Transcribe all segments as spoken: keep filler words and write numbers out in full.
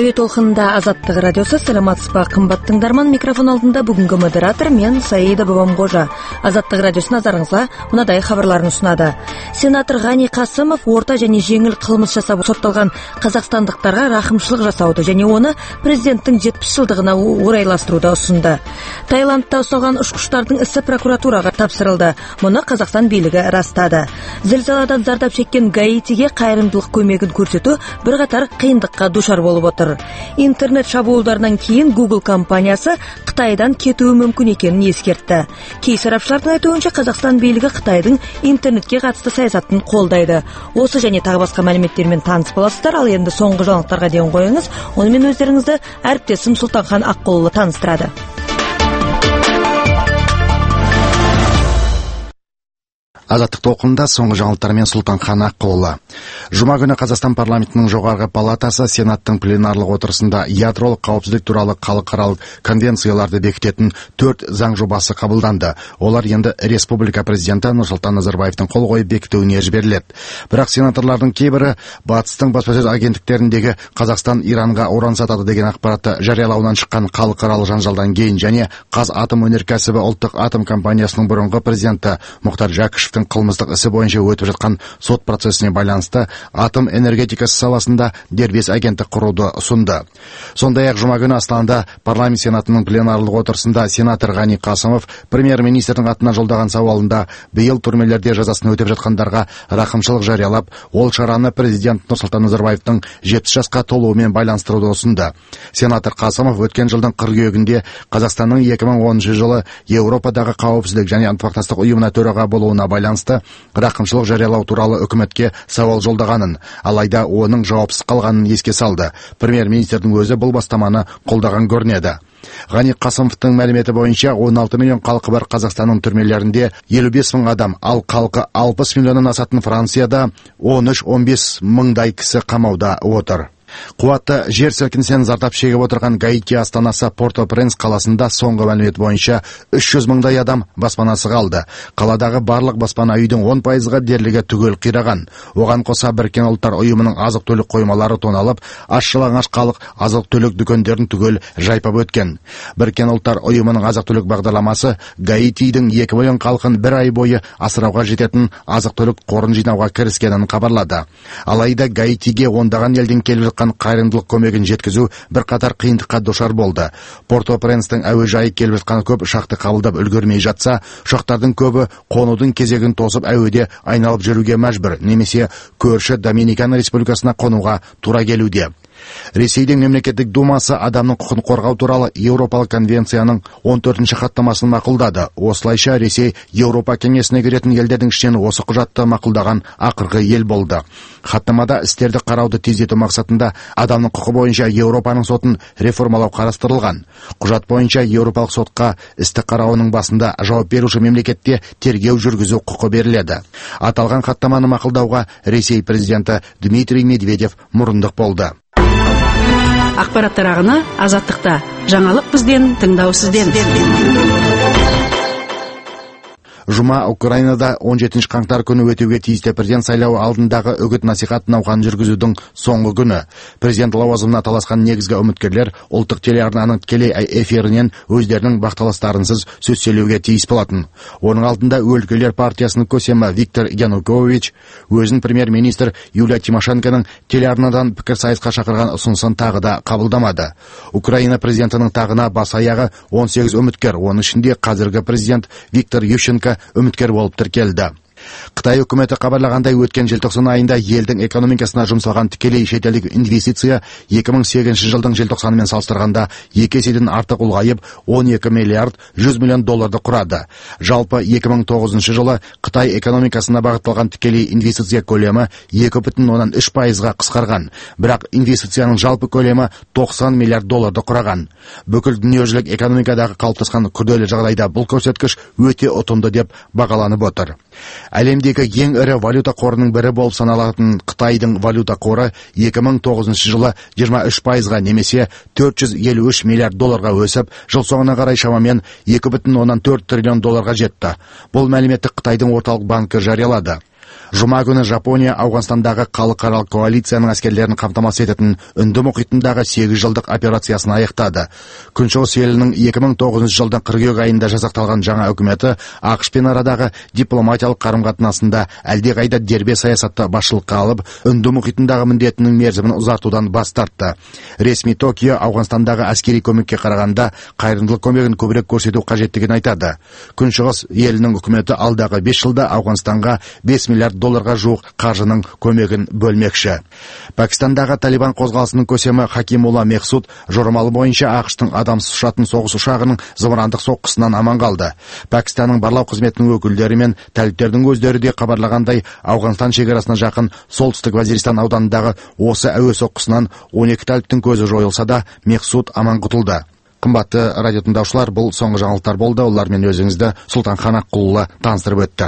Әуе толқынында Азаттық радиосы. Саламатсыз ба, қымбат тыңдарман. Микрофон алдында бүгінгі модератор мен Саида Бабамғожа. Азаттық радиосы назарыңызға мынадай хабарларын ұсынады. Сенатор Ғани Қасымов орта және жеңіл қылмыс жасап сотталған қазақстандықтарға рақымшылық жасауды және оны президенттің жетпіс жылдығына орайластыруды ұсынды. Таиландта ұсталған ұшқыштардың ісі прокуратураға тапсырылды. Мұны Қазақстан билігі растады. Зілзаладан зардап шеккен Гаитиге қайырымдылық көмегін көрсету бірқатар қиындыққа душар болып отыр. Интернет шабуылдарынан кейін Google компаниясы Қытайдан кетуі мүмкін екенін ескертті. Кей сарапшылардың айтуынша Қазақстан билігі Қытайдың интернетке қатысты саясатын қолдайды. Осы және тағы басқа мәліметтермен таныс боласыздар. Ал енді соңғы жаңалықтарға дейін қойыңыз. Онымен өздеріңізді әріптесім Сұлтанхан Аққұлы таныстырады. Азаттық толқынында соңғы жаңалықтармен Сұлтанхан Аққұлы. Жұма күні Қазақстан парламентінің жоғарғы палатасы Сенаттың пленарлық отырысында ядролық қауіпсіздік туралы халықаралық конвенцияларды бекітетін төрт заң жобасы қабылданды. Олар енді республика президенті Нұрсұлтан Назарбаевтың қол қойып бекітуіне жіберіледі. Бірақ сенаторлардың кейбірі батыстың баспасөз агенттіктеріндегі Қазақстан Иранға уран сатады деген ақпаратты жариялауынан шыққан халықаралық жанжалдан кейін және Қазатомөнеркәсібі ұлттық атом компаниясының бұрынғы президенті Мұхтар Жәкішевтің қылмыстық ісі бойынша өтіп жатқан сот процесіне байланысты атом энергетикасы саласында дербес агенттік құруды ұсынды. Сондай-ақ жұма күні Астанада парламент сенатының пленарлық отырысында сенатор Ғани Қасымов премьер-министрдің атына жолдаған сауалында биыл түрмелерде жазасын өтеп жатқандарға рақымшылық жариялап, ол шараны президент Нұрсұлтан Назарбаевтың жетпіс жасқа толуымен байланыстыруды ұсынды. Сенатор Қасымов өткен жылдың қыркүйегінде Қазақстанның екі мың оныншы жылы Еуропадағы қауіпсіздік және ынтымақтастық ұйымына төраға болуына байланысты рақымшылық жариялау туралы үкіметке сауал жолдағанын, алайда оның жауапсыз қалғанын еске салды. Премьер-министрдің өзі бұл бастаманы қолдаған көрінеді. Ғани Қасымовтың мәліметі бойынша он алты миллион халқы бар Қазақстанның түрмелерінде елу бес мың адам, ал халқы алпыс миллионнан асатын Францияда он үш он бес мыңдай кісі қамауда отыр. Қуатты жер сілкінісінен зардап шегіп отырған Гаити астанасы Порто-Пренс қаласында соңғы мәлімет бойынша үш жүз мыңдай адам баспанасы қалды. Қаладағы барлық баспана үйдің он пайызға дерлігі түгел қираған. Оған қоса Біріккен ұлттар ұйымының азық-түлік қоймалары тоналып, аш-жалаңаш халық азық-түлік дүкендерін түгел жайпап өткен. Біріккен ұлттар ұйымының азық-түлік бағдарламасы Гаитидің екі миллион халқын бір ай бойы асырауға жететін азық-түлік қорын жинауға кіріскенін хабарлады. Алайда Гаитиге ондаған елден келіп жатқан қайырымдылық көмегін жеткізу бірқатар қиындыққа душар болды. Порто-Пренстің әуежайы келіп жатқан көп ұшақты қабылдап үлгермей жатса, ұшақтардың көбі қонудың кезегін тосып әуеде айналып жүруге мәжбүр, немесе көрші Доминикан Республикасына қонуға тура келуде. Ресейдің мемлекеттік думасы адамның құқын қорғау туралы Еуропалық конвенцияның он төртінші хаттамасын мақұлдады. Осылайша Ресей Еуропа кеңесіне кіретін елдердің ішінен осы құжатты мақұлдаған ақырғы ел болды. Хаттамада істерді қарауды тездету мақсатында адамның құқы бойынша Еуропаның сотын реформалау қарастырылған. Құжат бойынша Еуропалық сотқа істі қарауының басында жауап беруші мемлекетте тергеу жүргізу құқы беріледі. Аталған хаттаманы мақұлдауға Ресей президенті Дмитрий Медведев мұрындық болды. Ақпараттар ағыны Азаттықта. Жаңалық бізден, тыңдау сізден. Жұма Украинада он жетінші қаңтар күні өтуге тиісті президент сайлауы алдындағы үгіт насихат науқанын жүргізудің соңғы күні. Президент лауазымына таласқан негізгі үміткерлер ұлттық телеарнаның тікелей эфирінен өздерінің бақталастарынсыз сөз сөйлеуге тиіс болатын. Оның алдында өлкелер партиясының көсемі Виктор Янукович өзін премьер-министр Юлия Тимошенконың телеарнадан пікірсайысқа шақырған ұсынысын тағы да қабылдамады. Украина президентінің тағына бас аяғы он сегіз үміткер, оның ішінде қазіргі президент Виктор Ющенко үміткер болып тіркелді. Қытай үкіметі хабарлағандай өткен желтоқсан айында елдің экономикасына жұмсалған тікелей шетелдік инвестиция екі мың сегізінші жылдың желтоқсанымен салыстырғанда екі еседен артық ұлғайып он екі миллиард жүз миллион долларды құрады. Жалпы екі мың тоғызыншы жылы Қытай экономикасына бағытталған тікелей инвестиция көлемі екі бүтін оннан үш пайызға қысқарған, бірақ инвестицияның жалпы көлемі тоқсан миллиард долларды құраған. Бүкіл дүниежүзілік экономикадағы қалыптасқан күрделі жағдайда бұл көрсеткіш өте ұтымды деп бағаланып отыр. Әлемдегі ең ірі валюта қорының бірі болып саналатын Қытайдың валюта қоры екі мың тоғызыншы жылы жиырма үш пайызға немесе төрт жүз елу үш миллиард долларға өсіп, жыл соңына қарай шамамен екі бүтін оннан төрт триллион долларға жетті. Бұл мәліметті Қытайдың орталық банкі жариялады. Жұма күні Жапония Ауғанстандағы халықаралық коалицияның әскерлерін қамтамасыз ететін Үнді мұхитындағы сегіз жылдық операциясын аяқтады. Күншығыс елінің екі мың тоғызыншы жылдың қыркүйек айында жасақталған жаңа үкіметі ақш пен арадағы дипломатиялық қарым-қатынасында әлдеқайда дербес саясатты басшылыққа алып, Үнді мұхитындағы міндетінің мерзімін ұзартудан бас тартты. Ресми Токио Ауғанстандағы әскери көмекке қарағанда қайырымдылық көмегін көбірек көрсету қажеттігін айтады. Күншығыс елінің үкіметі алдағы бес жылда Ауғанстанға бес миллиард долларға жуық қаржының көмегін бөлмекші. Пәкістандағы Талибан қозғалысының көсемі Хакимулла Мехсуд жорамалы бойынша ақштың адамсыз ұшатын соғыс ұшағының зымырандық соққысынан аман қалды. Пәкістанның барлау қызметінің өкілдері мен тәліптердің өздері де хабарлағандай, Ауғанстан шекарасына жақын солтүстік Вазиристан ауданындағы осы әуе соққысынан он екі тәліптің көзі жойылса да, Мехсуд аман құтылды. Қымбатты радио тыңдаушылар, бұл соңғы жаңалықтар болды. Олармен өзіңізді Сұлтан Қанаққұлы таныстырып өтті.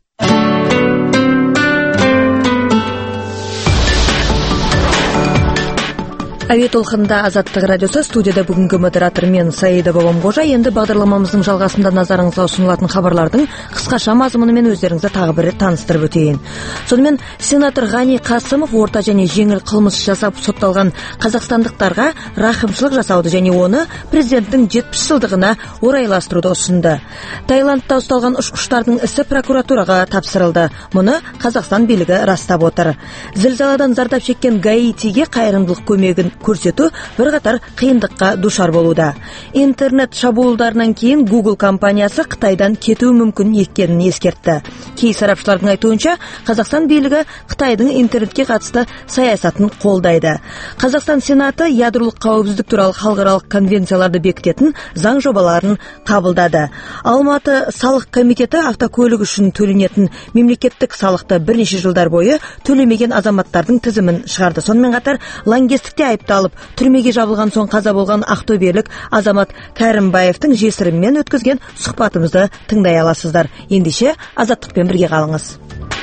Әуе толқынында Азаттық радиосы, студияда бүгінгі модератор мен Саида Бабамқожа. Енді бағдарламамыздың жалғасында назарыңызға ұсынылатын хабарлардың қысқаша мазмұнымен өздеріңізді тағы бір рет таныстырып өтейін. Сонымен сенатор Ғани Қасымов орта және жеңіл қылмыс жасап сотталған қазақстандықтарға рақымшылық жасауды және оны президенттің жетпіс жылдығына орайластыруды ұсынды. Таиландта ұсталған ұшқыштардың ісі прокуратураға тапсырылды. Мұны Қазақстан билігі растап отыр. Зілзаладан зардап шеккен Гаитиге қайырымдылық көмегін көрсету бірқатар қиындыққа душар болуда. Интернет шабуылдарынан кейін Google компаниясы Қытайдан кетуі мүмкін екенін ескертті. Кей сарапшылардың айтуынша, Қазақстан билігі Қытайдың интернетке қатысты саясатын қолдайды. Қазақстан Сенаты ядролық қауіпсіздік туралы халықаралық конвенцияларды бекітетін заң жобаларын қабылдады. Алматы салық комитеті автокөлік үшін төленетін мемлекеттік салықты бірнеше жылдар бойы төлемеген азаматтардың тізімін шығарды. Сонымен қатар лаңкестікте айыпталып түрмеге жабылған соң қаза болған ақтөбелік азамат Кәрімбаевтың жесірімен өткізген сұхбатымызды тыңдай аласыздар. Ендеше Азаттықпен бірге қалыңыз.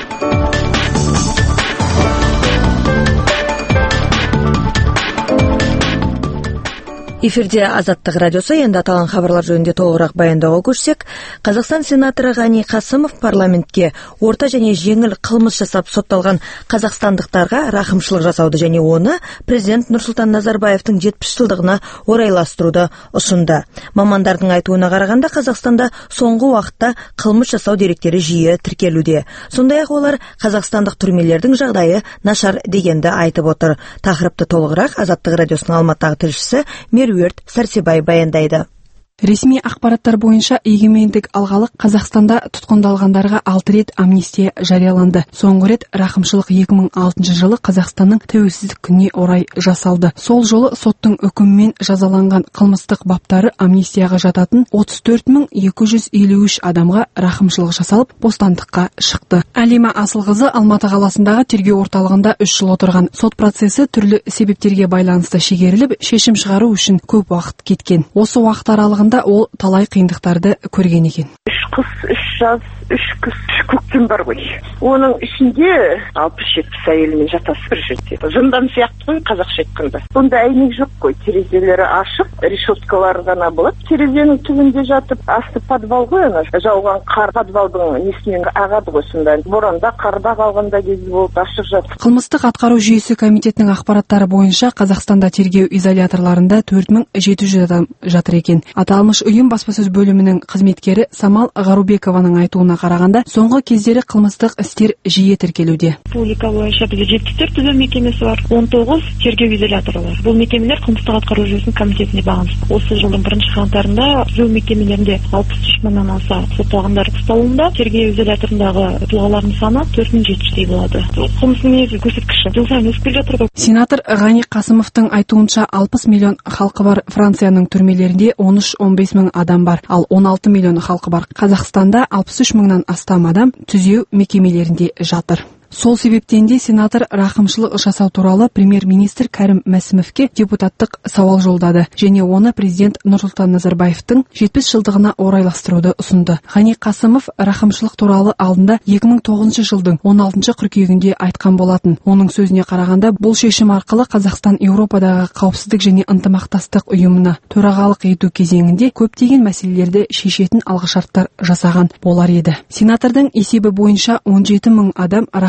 Эфирде Азаттық радиосы. Енді аталған хабарлар жөнінде толығырақ баяндауға көшсек, Қазақстан сенаторы Ғани Қасымов парламентке орта және жеңіл қылмыс жасап сотталған қазақстандықтарға рақымшылық жасауды және оны президент Нұрсұлтан Назарбаевтың жетпіс жылдығына орайластыруды ұсынды. Мамандардың айтуына қарағанда, Қазақстанда соңғы уақытта қылмыс жасау деректері жиі тіркелуде. Сондай-ақ олар қазақстандық түрмелердің жағдайы нашар дегенді айтып отыр. Тақырыпты толығырақ Азаттық радиосының Алматыдағы тілшісі Меруерт Сәрсебай баяндайды. Ресми ақпараттар бойынша егемендік алғалы Қазақстанда тұтқындалғандарға алты рет амнистия жарияланды. Соңғы рет рақымшылық екі мың алтыншы жылы Қазақстанның тәуелсіздік күніне орай жасалды. Сол жолы соттың үкімімен жазаланған қылмыстық баптары амнистияға жататын отыз төрт мың екі жүз елу үш адамға рақымшылық жасалып, бостандыққа шықты. Әлима Асылқызы Алматы қаласындағы тергеу орталығында үш жыл отырған. Сот процесі түрлі себептерге байланысты шегеріліп, шешім шығару үшін көп уақыт кеткен. Осы уақыт аралығында ол талай қиындықтарды көрген екен. Үш қыс, үш жаз, үш күз, үш көктем бар ғой. Оның ішінде алпыс жетпіс әйелмен жатасы бір жерде. Зындан сияқты ғой, қазақша айтқанда. Сонда әйнек жоқ қой, терезелері ашық, решеткалар ғана болады. Терезенің түбінде жатып, асты подвал ғой, ана жауған қар подвалдың несінен ағады ғой, сонда боранда, қарда қалғанда кезі болып ашық жатыр. Қылмыстық атқару жүйесі комитетінің ақпараттары бойынша Қазақстанда тергеу изоляторларында төрт мың жеті жүз адам жатыр екен. Аталмыш ұйым баспасөз бөлімінің қызметкері Самал Ғарубекованың айтуына қарағанда, соңғы кездері қылмыстық істер жиі тіркелуде. Республика бойынша бізде жетпіс төрт түзеу мекемесі бар, он тоғыз тергеу изоляторы бар. Бұл мекемелер қылмыстық атқару жүйесінің комитетіне бағынысты. Осы жылдың бірінші қаңтарында түзеу мекемелерінде алпыс үш мыңнан аса сотталғандар ұсталынды. Тергеу изоляторындағы тұлғалардың саны төрт мың жеті жүздей болады. Қылмыстың негізгі көрсеткіші жыл сайын өсіп келе жатыр. Сенатор Ғани Қасымовтың айтуынша алпыс миллион халқы бар Францияның түрмелерінде он үш он бес мың адам бар, ал он алты миллион халқы бар Қазақстанда алпыс үш мыңнан астам адам түзеу мекемелерінде жатыр. Сол себептен де сенатор рақымшылық жасау туралы премьер-министр Кәрім Мәсімовке депутаттық сауал жолдады және оны президент Нұрсұлтан Назарбаевтың жетпіс жылдығына орайластыруды ұсынды. Ғани Қасымов рақымшылық туралы алдында екі мың тоғызыншы жылдың он алтыншы қыркүйегінде айтқан болатын. Оның сөзіне қарағанда, бұл шешім арқылы Қазақстан Еуропадағы қауіпсіздік және ынтымақтастық ұйымына төрағалық ету кезеңінде көптеген мәселелерді шешетін алғышарттар жасаған болар еді. Сенатордың есебі бойынша он жеті мың адам рақымшылық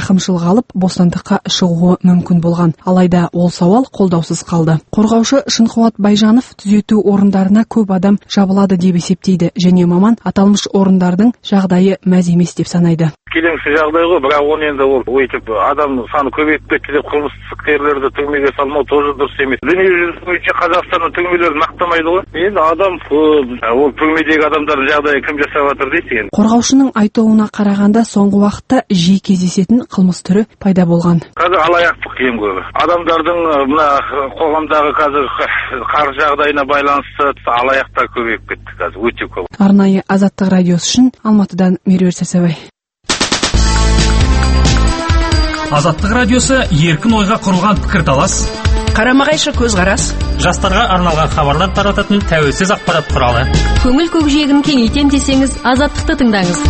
рақымшылық алып бостандыққа шығуы мүмкін болған. Алайда ол сауал қолдаусыз қалды. Қорғаушы Шынқуат Байжанов түзету орындарына көп адам жабылады деп есептейді және маман аталмыш орындардың жағдайы мәз емес деп санайды. Келеңсіз жағдай ғой, бірақ оны енді ол өйтіп адам саны көбейіп кетті деп қылмыстық істерлерді түрмеге салмау тоже дұрыс емес. Дүниежүзі бойынша Қазақстанның түрмелерін мақтамайды ғой. Енді адам көп, ол түрмедегі адамдардың жағдайы кім жасап жатыр дейсің. Қорғаушының айтуына қарағанда соңғы уақытта жиі кездесетін қылмыс түрі пайда болған. Қазір алаяқтық ең көбі. Адамдардың мына қоғамдағы қазір қаржы жағдайына байланысты алаяқтар көбейіп кетті қазір, өте көп. Арнайы Азаттық радиосы үшін Алматыдан Меруерт Сәсәбай. Азаттық радиосы еркін ойға құрылған пікірталас, қарама-қайшы көзқарас, жастарға арналған хабарлар тарататын тәуелсіз ақпарат құралы. Көңіл көкжиегін кеңейтем десеңіз, Азаттықты тыңдаңыз.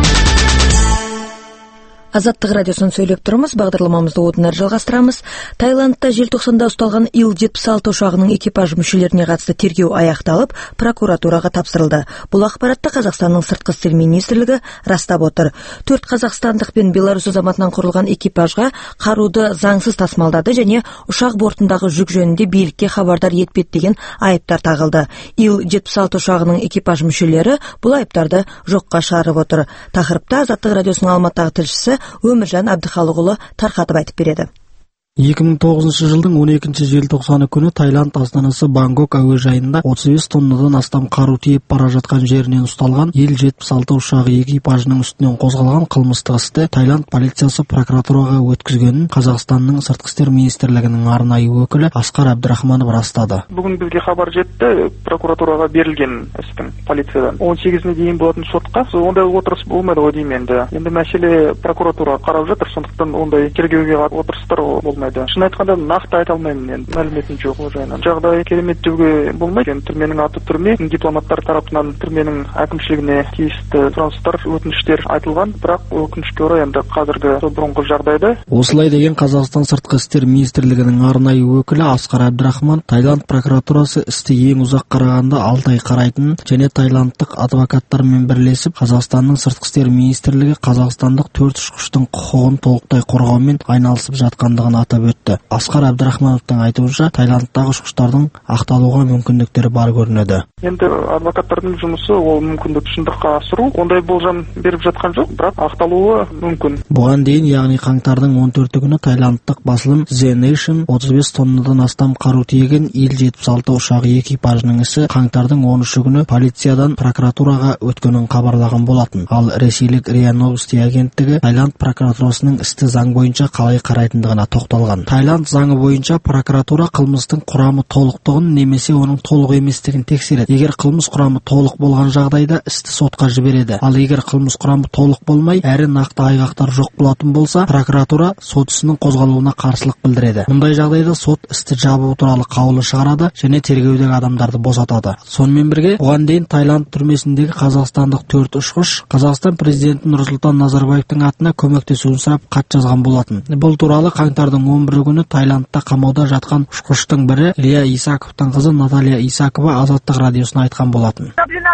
Азаттық радиосын сөйлеп тұрмыз, бағдарламамызды одан әрі жалғастырамыз. Таиландта желтоқсанда ұсталған Ил жетпіс алты ұшағының экипаж мүшелеріне қатысты тергеу аяқталып, прокуратураға тапсырылды. Бұл ақпаратты Қазақстанның сыртқы істер министрлігі растап отыр. Төрт қазақстандық пен Беларусь азаматынан құрылған экипажға қаруды заңсыз тасымалдады және ұшақ бортындағы жүк жөнінде билікке хабардар етпеді деген айыптар тағылды. Ил жетпіс алты ұшағының экипаж мүшелері бұл айыптарды жоққа шығарып отыр. Тақырыпта Азаттық радиосының Алматыдағы тілшісі Өміржан Әбдіхалықұлы тарқатып айтып береді. екі мың тоғызыншы жылдың он екінші желтоқсаны күні Таиланд астанасы Бангкок әуежайында отыз бес тоннадан астам қару тиеп бара жатқан жерінен ұсталған Ил жетпіс алты ұшағы экипажының үстінен қозғалған қылмыстық істі Таиланд полициясы прокуратураға өткізгенін Қазақстанның сыртқы істер министрлігінің арнайы өкілі Асқар Әбдірахманов растады. Бүгін бізге хабар жетті, прокуратураға берілген істің полициядан. он сегізіне дейін болатын сотқа ондай отырыс болмайды ғой деймін енді. Енді мәселе прокуратура қарап жатыр, сондықтан ондай тергеуге отырыстар болмайды. Шын айтқанда нақты айта алмаймын, енді мәліметім жоқ ол жайынан. Жағдай керемет деуге болмайды. Енді түрменің аты түрме, дипломаттар тарапынан түрменің әкімшілігіне тиісті сұраныстар, өтініштер айтылған, бірақ өкінішке орай енді қазіргі бұрынғы жағдайда. Осылай деген Қазақстан сыртқы істер министрлігінің арнайы өкілі Асқар Әбдірахман Таиланд прокуратурасы істі ең ұзақ қарағанда алты ай қарайтынын және таиландтық адвокаттармен бірлесіп Қазақстанның сыртқы істер министрлігі қазақстандық төрт ұшқыштың құқығын толықтай қорғаумен айналысып жатқандығын атап өтті. Асқар Әбдірахмановтың айтуынша Таиландтағы ұшқыштардың ақталуға мүмкіндіктері бар көрінеді. Енді адвокаттардың жұмысы ол мүмкіндік шындыққа асыру, ондай болжам беріп жатқан жоқ, бірақ ақталуы мүмкін. Бұған дейін, яғни қаңтардың он төрті күні таиландтық басылым The Nation отыз бес тоннадан астам қару тиеген Ил жетпіс алты ұшағы экипажының ісі қаңтардың он үші күні полициядан прокуратураға өткенін хабарлаған болатын. Ал ресейлік РИА Новости агенттігі Таиланд прокуратурасының істі заң бойынша қалай қарайтындығына тоқталған. Таиланд заңы бойынша прокуратура қылмыстың құрамы толықтығын немесе оның толық еместігін тексереді. Егер қылмыс құрамы толық болған жағдайда істі сотқа жібереді. Ал егер қылмыс құрамы толық болмай, әрі нақты айғақтар жоқ болатын болса, прокуратура сот ісінің қозғалуына қарсылық білдіреді. Мұндай жағдайда сот істі жабу туралы қаулы шығарады және тергеудегі адамдарды босатады. Сонымен бірге, оған дейін Таиланд түрмесіндегі қазақстандық төрт ұшқыш Қазақстан президенті Нұрсұлтан Назарбаевтың атына көмектесуін сұрап хат жазған болатын. Бұл туралы қаңтардың он бірі күні Таиландта қамауда жатқан ұшқыштың бірі Лия Исаковтың қызы Наталья Исакова Азаттық радиосына айтқан болатын.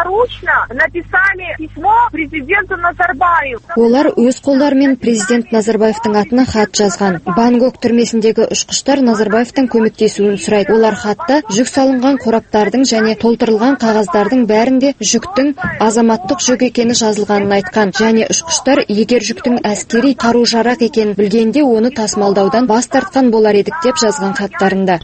Олар өз қолдарымен президент Назарбаевтың атына хат жазған. Бангкок түрмесіндегі ұшқыштар Назарбаевтың көмектесуін сұрайды. Олар хатта жүк салынған қораптардың және толтырылған қағаздардың бәрінде жүктің азаматтық жүк екені жазылғанын айтқан. Және ұшқыштар егер жүктің әскери қару-жарақ екенін білгенде оны тасымалдаудан бас тартқан болар едік деп жазған хаттарында.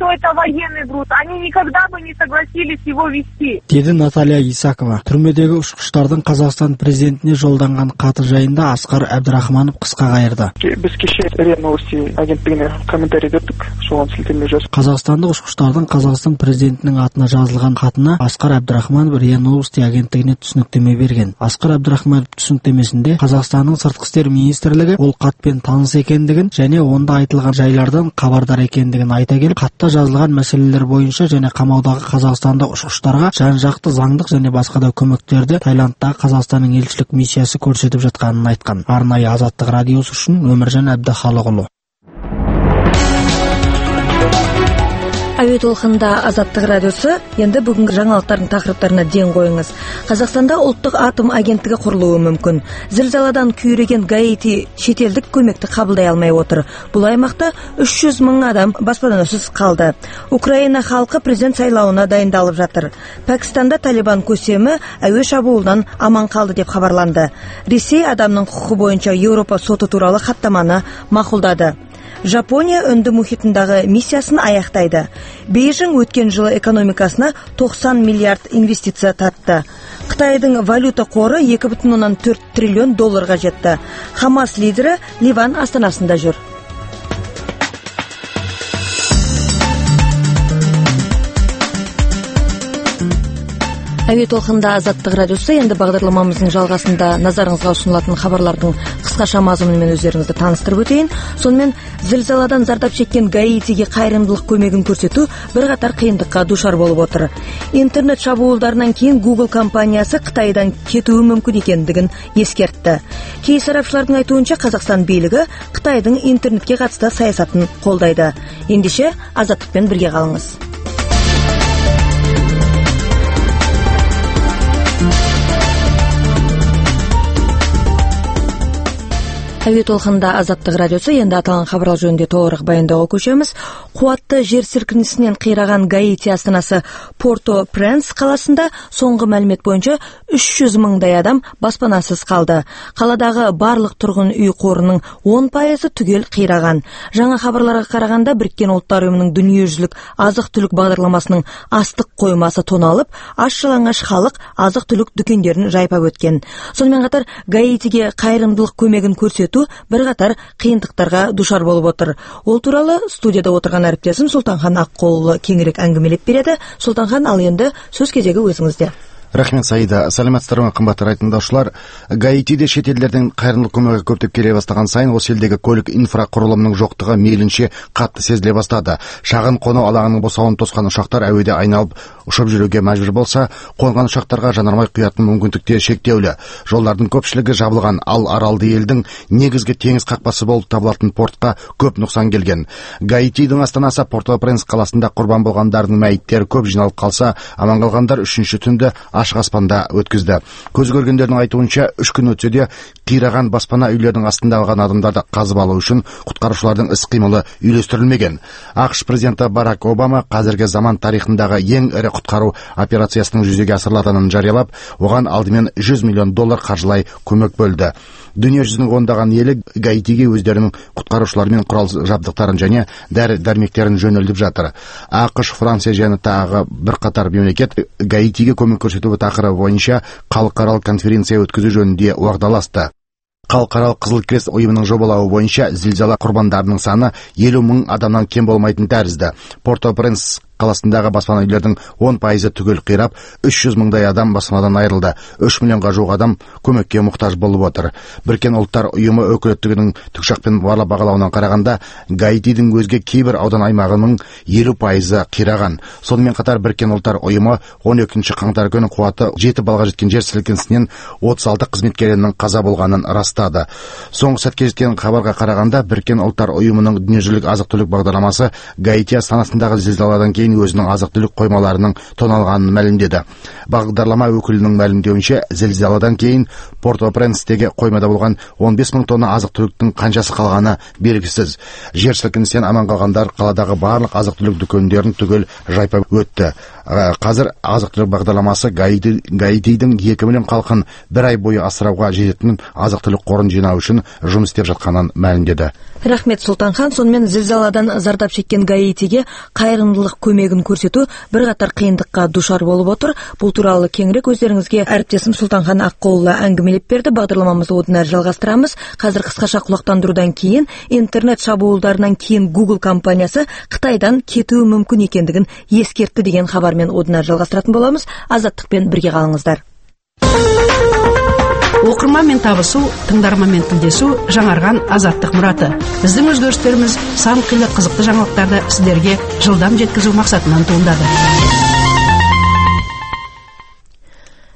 Деді Наталья Исакова. Түрмедегі ұшқыштардың Қазақстан президентіне жолданған хаты жайында Асқар Әбдірахманов қысқа қайырды. Біз кеше РИА Новости агенттігіне комментарий бердік, соған сілтеме жасап. Қазақстандық ұшқыштардың Қазақстан президентінің атына жазылған хатына Асқар Әбдірахманов РИА Новости агенттігіне түсініктеме берген. Асқар Әбдірахманов түсініктемесінде Қазақстанның сыртқы істер министрлігі ол хатпен таныс екендігін және онда айтылған жайлардан хабардар екендігін айта келіп, хатта жазылған мәселелер бойынша және қамаудағы қазақстандық ұшқыштарға жан-жақты заңдық және басқа да көмектерді Таиландтағы Қазақстанның елшілік миссиясы көрсетіп жатқанын айтқан. Арнайы Азаттық радиосы үшін Өміржан Әбдіхалықұлы. Әуе толқында Азаттық радиосы. Енді бүгінгі жаңалықтардың тақырыптарына ден қойыңыз. Қазақстанда ұлттық атом агенттігі құрылуы мүмкін. Зілзаладан күйреген Гаити шетелдік көмекті қабылдай алмай отыр. Бұл аймақта үш жүз мың адам баспанасыз қалды. Украина халқы президент сайлауына дайындалып жатыр. Пәкістанда Талибан көсемі әуе шабуылынан аман қалды деп хабарланды. Ресей адамның құқығы бойынша Еуропа соты туралы хаттаманы мақұлдады. Жапония үнді мұхитындағы миссиясын аяқтайды. Бейжің өткен жылы экономикасына тоқсан миллиард инвестиция тартты. Қытайдың валюта қоры екі бүтін оннан төрт триллион долларға жетті. Хамас лидері Ливан астанасында жүр. Әуе толқында Азаттық радиосы. Енді бағдарламамыздың жалғасында назарыңызға ұсынылатын хабарлардың қысқаша мазмұнымен өздеріңізді таныстырып өтейін. Сонымен зілзаладан зардап шеккен Гаитиге қайырымдылық көмегін көрсету бірқатар қиындыққа душар болып отыр. Интернет шабуылдарынан кейін Google компаниясы Қытайдан кетуі мүмкін екендігін ескертті. Кей сарапшылардың айтуынша Қазақстан билігі Қытайдың интернетке қатысты саясатын қолдайды. Ендеше Азаттықпен бірге қалыңыз. Әуе толқында Азаттық радиосы. Енді аталған хабарлар жөнінде толығырақ баяндауға көшеміз. Қуатты жер сілкінісінен қираған Гаити астанасы Порто-Пренс қаласында соңғы мәлімет бойынша үш жүз мыңдай адам баспанасыз қалды. Қаладағы барлық тұрғын үй қорының он пайызы түгел қираған. Жаңа хабарларға қарағанда Біріккен ұлттар ұйымының дүниежүзілік азық-түлік бағдарламасының астық қоймасы тоналып, аш-жалаңаш халық азық-түлік дүкендерін жайпап өткен. Сонымен қатар Гаитиге қайырымдылық көмегін көрсету бірқатар қиындықтарға душар болып отыр. Ол туралы студияда отырған әріптесім Сұлтанхан Аққолұлы кеңірек әңгімелеп береді. Сұлтанхан, ал енді сөз кезегі өзіңізде. Рахмет, Саида. Сәлеметсіздер ме, қымбатты тыңдаушылар. Гаитиде шетелдерден қайырымдылық көмегі көптеп келе бастаған сайын осы елдегі көлік инфрақұрылымының жоқтығы мейлінше қатты сезіле бастады. Шағын қону алаңының босауын тосқан ұшақтар әуеде айналып ұшып жүруге мәжбүр болса, қонған ұшақтарға жанармай құятын мүмкіндіктер шектеулі. Жолдардың көпшілігі жабылған, ал аралды елдің негізгі теңіз қақпасы болып табылатын портқа көп нұқсан келген. Гаитидің астанасы Порто-Пренс қаласында құрбан болғандардың мәйіттері көп жиналып қалса, аман қалғандар үшінші түнді ашық аспанда өткізді. Көз көргендердің айтуынша, үш күн өтсе де қираған баспана үйлердің астында қалған адамдарды қазып алу үшін құтқарушылардың іс-қимылы үйлестірілмеген. ақш президенті Барак Обама қазіргі заман тарихындағы ең ірі құтқару операциясының жүзеге асырылатынын жариялап, оған алдымен жүз миллион доллар қаржылай көмек бөлді. Дүниежүзінің ондаған елі Гаитиге өздерінің құтқарушыларымен құрал жабдықтарын және дәрі-дәрмектерін жөнелтіп жатыр. ақш, Франция және тағы бірқатар мемлекет Гаитиге көмек көрсету тақырыбы бойынша халықаралық конференция өткізу жөнінде уағдаласты. Халықаралық Қызыл Крест ұйымының жобалауы бойынша зілзала құрбандарының саны елу мың адамнан кем болмайтын тәрізді. Порто-Пренс қаласындағы баспана үйлердің он пайызы түгел қирап, үш жүз мыңдай адам баспанадан айырылды. үш миллионға жуық адам көмекке мұқтаж болып отыр. Біріккен ұлттар ұйымы өкілеттігінің тікұшақпен барлап бағалауынан қарағанда, Гаитидің өзге кейбір аудан аймағының елу пайызы қираған. Сонымен қатар Біріккен ұлттар ұйымы он екінші қаңтар күні қуаты жеті балға жеткен жер сілкінісінен отыз алты қызметкерінің қаза болғанын растады. Соңғы сәтке жеткен хабарға қарағанда, Біріккен ұлттар ұйымының дүниежүзілік азық-түлік бағдарламасы Гаити астанасындағы зілзаладан кейін өзінің азық-түлік қоймаларының тоналғанын мәлімдеді. Бағдарлама өкілінің мәлімдеуінше, зілзаладан кейін Порто-Пренстегі қоймада болған он бес мың тонна азық-түліктің қаншасы қалғаны белгісіз. Жер сілкінісінен аман қалғандар қаладағы барлық азық-түлік дүкендерін түгел жайпап өтті. Қазір азық-түлік бағдарламасы Гаитидің екі миллион халқын бір ай бойы асырауға жететін азық-түлік қорын жинау үшін жұмыс істеп жатқанын мәлімдеді. Рахмет, Сұлтанхан. Сонымен зілзаладан зардап шеккен Гаитиге қайырымдылық көмегін көрсету бірқатар қиындыққа душар болып отыр. Бұл туралы кеңірек өздеріңізге әріптесім Сұлтанхан Аққолұлы әңгімелеп берді. Бағдарламамызды одан әрі жалғастырамыз. Қазір қысқаша құлақтандырудан кейін интернет шабуылдарынан кейін Google компаниясы Қытайдан кетуі мүмкін екендігін ескертті деген хабармен одан әрі жалғастыратын боламыз. Азаттықпен бірге қалыңыздар. Оқырманмен табысу, тыңдарманмен тілдесу жаңарған азаттық мұраты. Біздің өзгерістеріміз сан қилы қызықты жаңалықтарды сіздерге жылдам жеткізу мақсатынан туындады.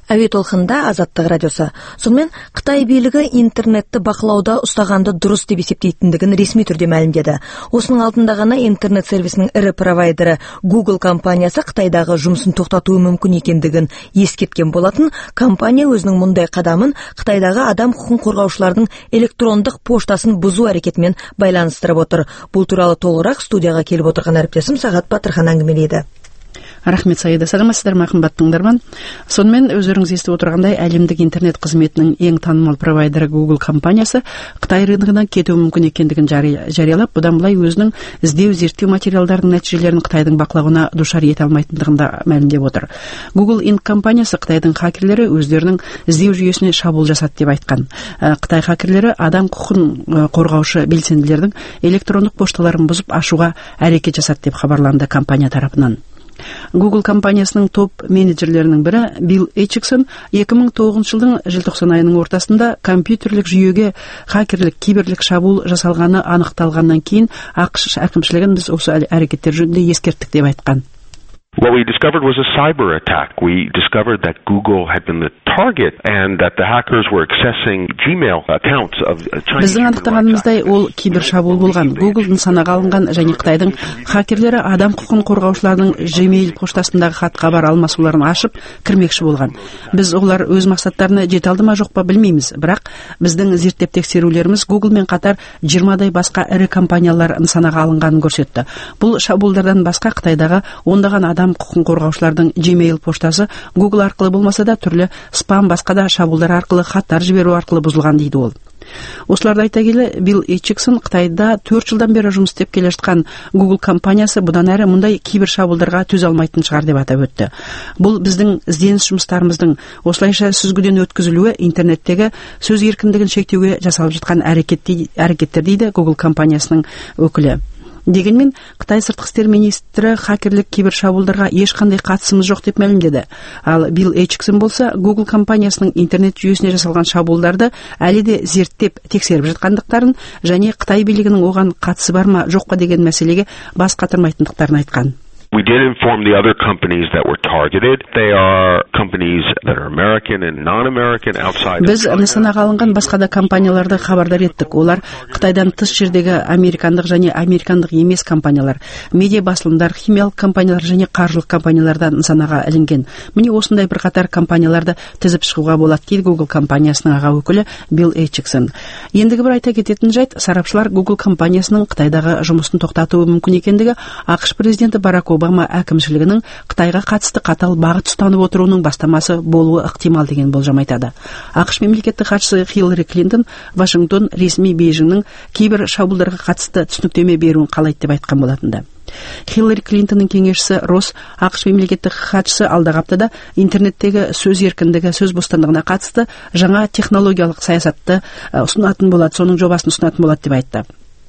Әуе толқында Азаттық радиосы. Сонымен Қытай билігі интернетті бақылауда ұстағанды дұрыс деп есептейтіндігін ресми түрде мәлімдеді. Осының алдында ғана интернет сервисінің ірі провайдері Google компаниясы Қытайдағы жұмысын тоқтатуы мүмкін екендігін ескерткен болатын. Компания өзінің мұндай қадамын Қытайдағы адам құқығын қорғаушылардың электрондық поштасын бұзу әрекетімен байланыстырып отыр. Бұл туралы толығырақ студияға келіп отырған әріптесім Сағат Батырхан әңгімелейді. Рахмет, Саида. Саламатсыздар ма, қымбатты тыңдарман? Сонымен өздеріңіз естіп отырғандай, әлемдік интернет қызметінің ең танымал провайдері Google компаниясы Қытай рыногынан кетуі мүмкін екендігін жариялап, бұдан былай өзінің іздеу зерттеу материалдарының нәтижелерін Қытайдың бақылауына душар ете алмайтындығын да мәлімдеп отыр. Google инк компаниясы Қытайдың хакерлері өздерінің іздеу жүйесіне шабуыл жасады деп айтқан. Қытай хакерлері адам құқығын қорғаушы белсенділердің электрондық пошталарын бұзып ашуға әрекет жасады деп хабарланды компания тарапынан. Google компаниясының топ менеджерлерінің бірі Билл Эйчиксон екі мың тоғызыншы жылдың желтоқсан айының ортасында компьютерлік жүйеге хакерлік киберлік шабуыл жасалғаны анықталғаннан кейін ақш әкімшілігін біз осы әрекеттер жөнінде ескерттік деп айтқан. What we discovered was a cyber attack. We discovered that Google had been the target and that the hackers were accessing Gmail accounts of Chinese. Біздің анықтағанымыздай ол кибер шабуыл болған. Google нысанаға алынған және Қытайдың хакерлері адам құқығын қорғаушылардың Gmail поштасындағы хат-хабар алмасуларын ашып кірмекші болған. Біз олар өз мақсаттарына жете алды ма жоқ па білмейміз, бірақ біздің зерттеп тексерулеріміз Google-мен қатар жиырмадай басқа ірі компаниялар нысанаға алынғанын көрсетті. Бұл шабуылдардан басқа Қытайдағы ондаған адам құқығын қорғаушылардың Gmail поштасы Google арқылы болмаса да түрлі спам басқа да шабуылдар арқылы хаттар жіберу арқылы бұзылған дейді ол. Осыларды айта келе, Билл Эйчиксон Қытайда төрт жылдан бері жұмыс істеп келе жатқан Google компаниясы бұдан әрі мұндай кибер шабуылдарға төзе алмайтын шығар деп атап өтті. Бұл біздің ізденіс жұмыстарымыздың осылайша сүзгіден өткізілуі интернеттегі сөз еркіндігін шектеуге жасалып жатқан әрекеттер дейді Google компаниясының өкілі. Дегенмен, Қытай сыртқы істер министрі хакерлік кибер шабуылдарға ешқандай қатысымыз жоқ деп мәлімдеді. Ал Билл Эйчиксон болса, Google компаниясының интернет жүйесіне жасалған шабуылдарды әлі де зерттеп тексеріп жатқандықтарын және Қытай билігінің оған қатысы бар ма жоқ па деген мәселеге бас қатырмайтындықтарын айтқан. We did inform the other companies that were targeted. They are companies that are American and non-American outside. Біз нысанаға алынған басқа да компанияларды хабардар еттік. Олар Қытайдан тыс жердегі американдық және американдық емес компаниялар, медиа басылымдар, химиялық компаниялар және қаржылық компаниялардан нысанаға ілінген. Міне осындай бір қатар компанияларды тізіп шығуға болады дейді Google компаниясының аға өкілі Билл Эйчиксон. Ендігі бір айта кететін жайт, сарапшылар Google компаниясының Қытайдағы жұмысын тоқтатуы мүмкін екендігі ақш президенті Барак Обама әкімшілігінің Қытайға қатысты қатал бағыт ұстанып отыруының бастамасы болуы ықтимал деген болжам айтады. ақш мемлекеттік хатшысы Хиллари Клинтон Вашингтон ресми Бейжіңнің кибер шабуылдарға қатысты түсініктеме беруін қалайды деп айтқан болатынды. Хиллари Клинтонның кеңесшісі Росс ақш мемлекеттік хатшысы алдағы аптада интернеттегі сөз еркіндігі, сөз бостандығына қатысты жаңа технологиялық саясатты ұсынатын болады, соның жобасын ұсынатын болады деп айтты.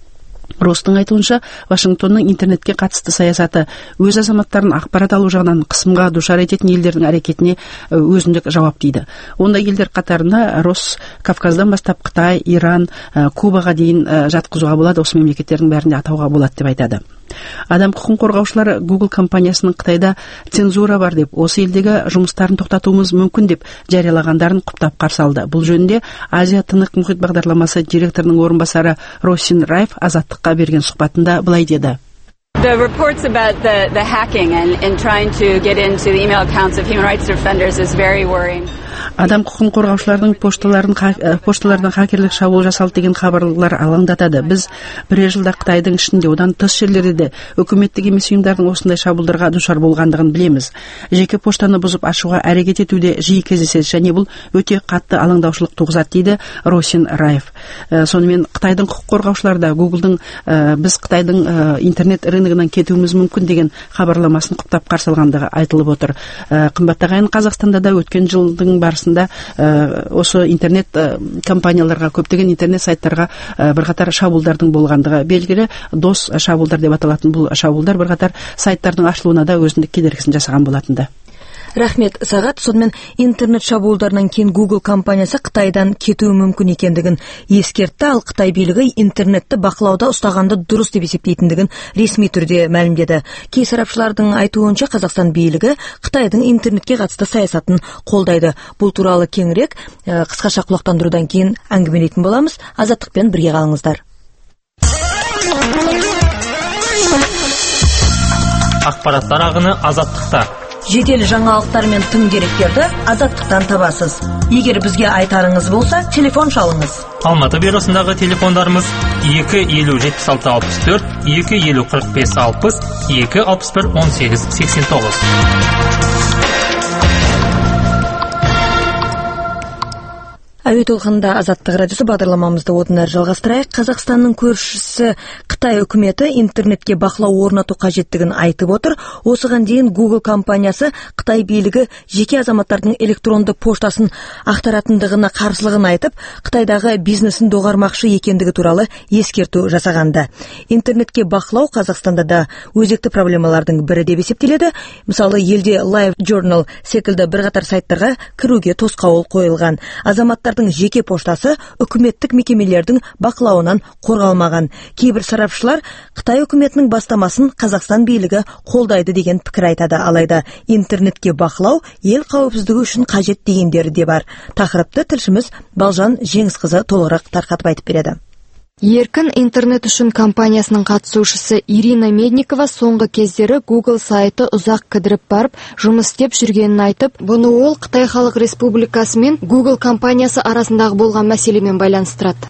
Росстың айтуынша, Вашингтонның интернетке қатысты саясаты өз азаматтарын ақпарат алу жағынан қысымға душар ететін елдердің әрекетіне өзіндік жауап дейді. Ондай елдер қатарында Росс Кавказдан бастап Қытай, Иран, Кубаға дейін жатқызуға болады, осы мемлекеттердің бәрінде атауға болады деп айтады. Адам құқығын қорғаушылары Google компаниясының Қытайда цензура бар деп, осы елдегі жұмыстарын тоқтатуымыз мүмкін деп жариялағандарын құптап қарсы алды. Бұл жөнінде Азия тынық мұхит бағдарламасы директорының орынбасары Росин Райф Азаттыққа берген сұхбатында былай деді. The reports about the, the hacking and, and trying to get into the email accounts of human rights defenders is very worrying. Адам құқығын қорғаушылардың пошталарын пошталардан хакерлік шабуыл жасалды деген хабарлар алаңдатады. Біз бірер жылда Қытайдың ішінде, одан тыс жерлерде де үкіметтік емес ұйымдардың осындай шабуылдарға душар болғандығын білеміз. Жеке поштаны бұзып ашуға әрекет етуде жиі кездеседі және бұл өте қатты алаңдаушылық туғызады дейді Росин Райф. Сонымен Қытайдың құқық қорғаушылары да Google-дың біз Қытайдың интернет рыногынан кетуіміз мүмкін деген хабарламасын құптап қарсы алғандығы айтылып отыр. Қымбатты ағайын, Қазақстанда да өткен жылдың барысында осы интернет компанияларға, көптеген интернет сайттарға бірқатар шабуылдардың болғандығы белгілі. Дос шабуылдар деп аталатын бұл шабуылдар бірқатар сайттардың ашылуына да өзіндік кедергісін жасаған болатынды. Рахмет сағат. Сонымен интернет шабуылдарынан кейін Google компаниясы Қытайдан кетуі мүмкін екендігін ескертті, ал Қытай билігі интернетті бақылауда ұстағанды дұрыс деп есептейтіндігін ресми түрде мәлімдеді. Кей сарапшылардың айтуынша Қазақстан билігі Қытайдың интернетке қатысты саясатын қолдайды. Бұл туралы кеңірек қысқаша құлақтандырудан кейін әңгімелейтін боламыз. Азаттықпен бірге қалыңыздар. Ақпараттар ағыны Азаттықта. Жедел жаңалықтар мен тың деректерді Азаттықтан табасыз. Егер бізге айтарыңыз болса, телефон шалыңыз. Алматы бюросындағы телефондарымыз екі елу жетпіс алты алпыс төрт, екі елу қырық бес алпыс, екі алпыс бір он сегіз сексен тоғыз. Әуе толқынында Азаттық радиосы бағдарламамызды одан әрі жалғастырайық. Қазақстанның көршісі Қытай үкіметі интернетке бақылау орнату қажеттігін айтып отыр. Осыған дейін Google компаниясы Қытай билігі жеке азаматтардың электронды поштасын ақтаратындығына қарсылығын айтып, Қытайдағы бизнесін доғармақшы екендігі туралы ескерту жасағанды. Интернетке бақылау Қазақстанда да өзекті проблемалардың бірі деп есептеледі. Мысалы, елде Live Journal секілді бірқатар сайттарға кіруге тосқауыл қойылған. Азаматтар жеке поштасы үкіметтік мекемелердің бақылауынан қорғалмаған. Кейбір сарапшылар Қытай үкіметінің бастамасын Қазақстан билігі қолдайды деген пікір айтады. Алайда интернетке бақылау ел қауіпсіздігі үшін қажет дегендері де бар. Тақырыпты тілшіміз Балжан Жеңісқызы толығырақ тарқатып айтып береді. Еркін интернет үшін компаниясының қатысушысы Ирина Медникова соңғы кездері Google сайты ұзақ кідіріп барып, жұмыс істеп жүргенін айтып, бұны ол Қытай Халық Республикасы мен Google компаниясы арасындағы болған мәселемен байланыстырады.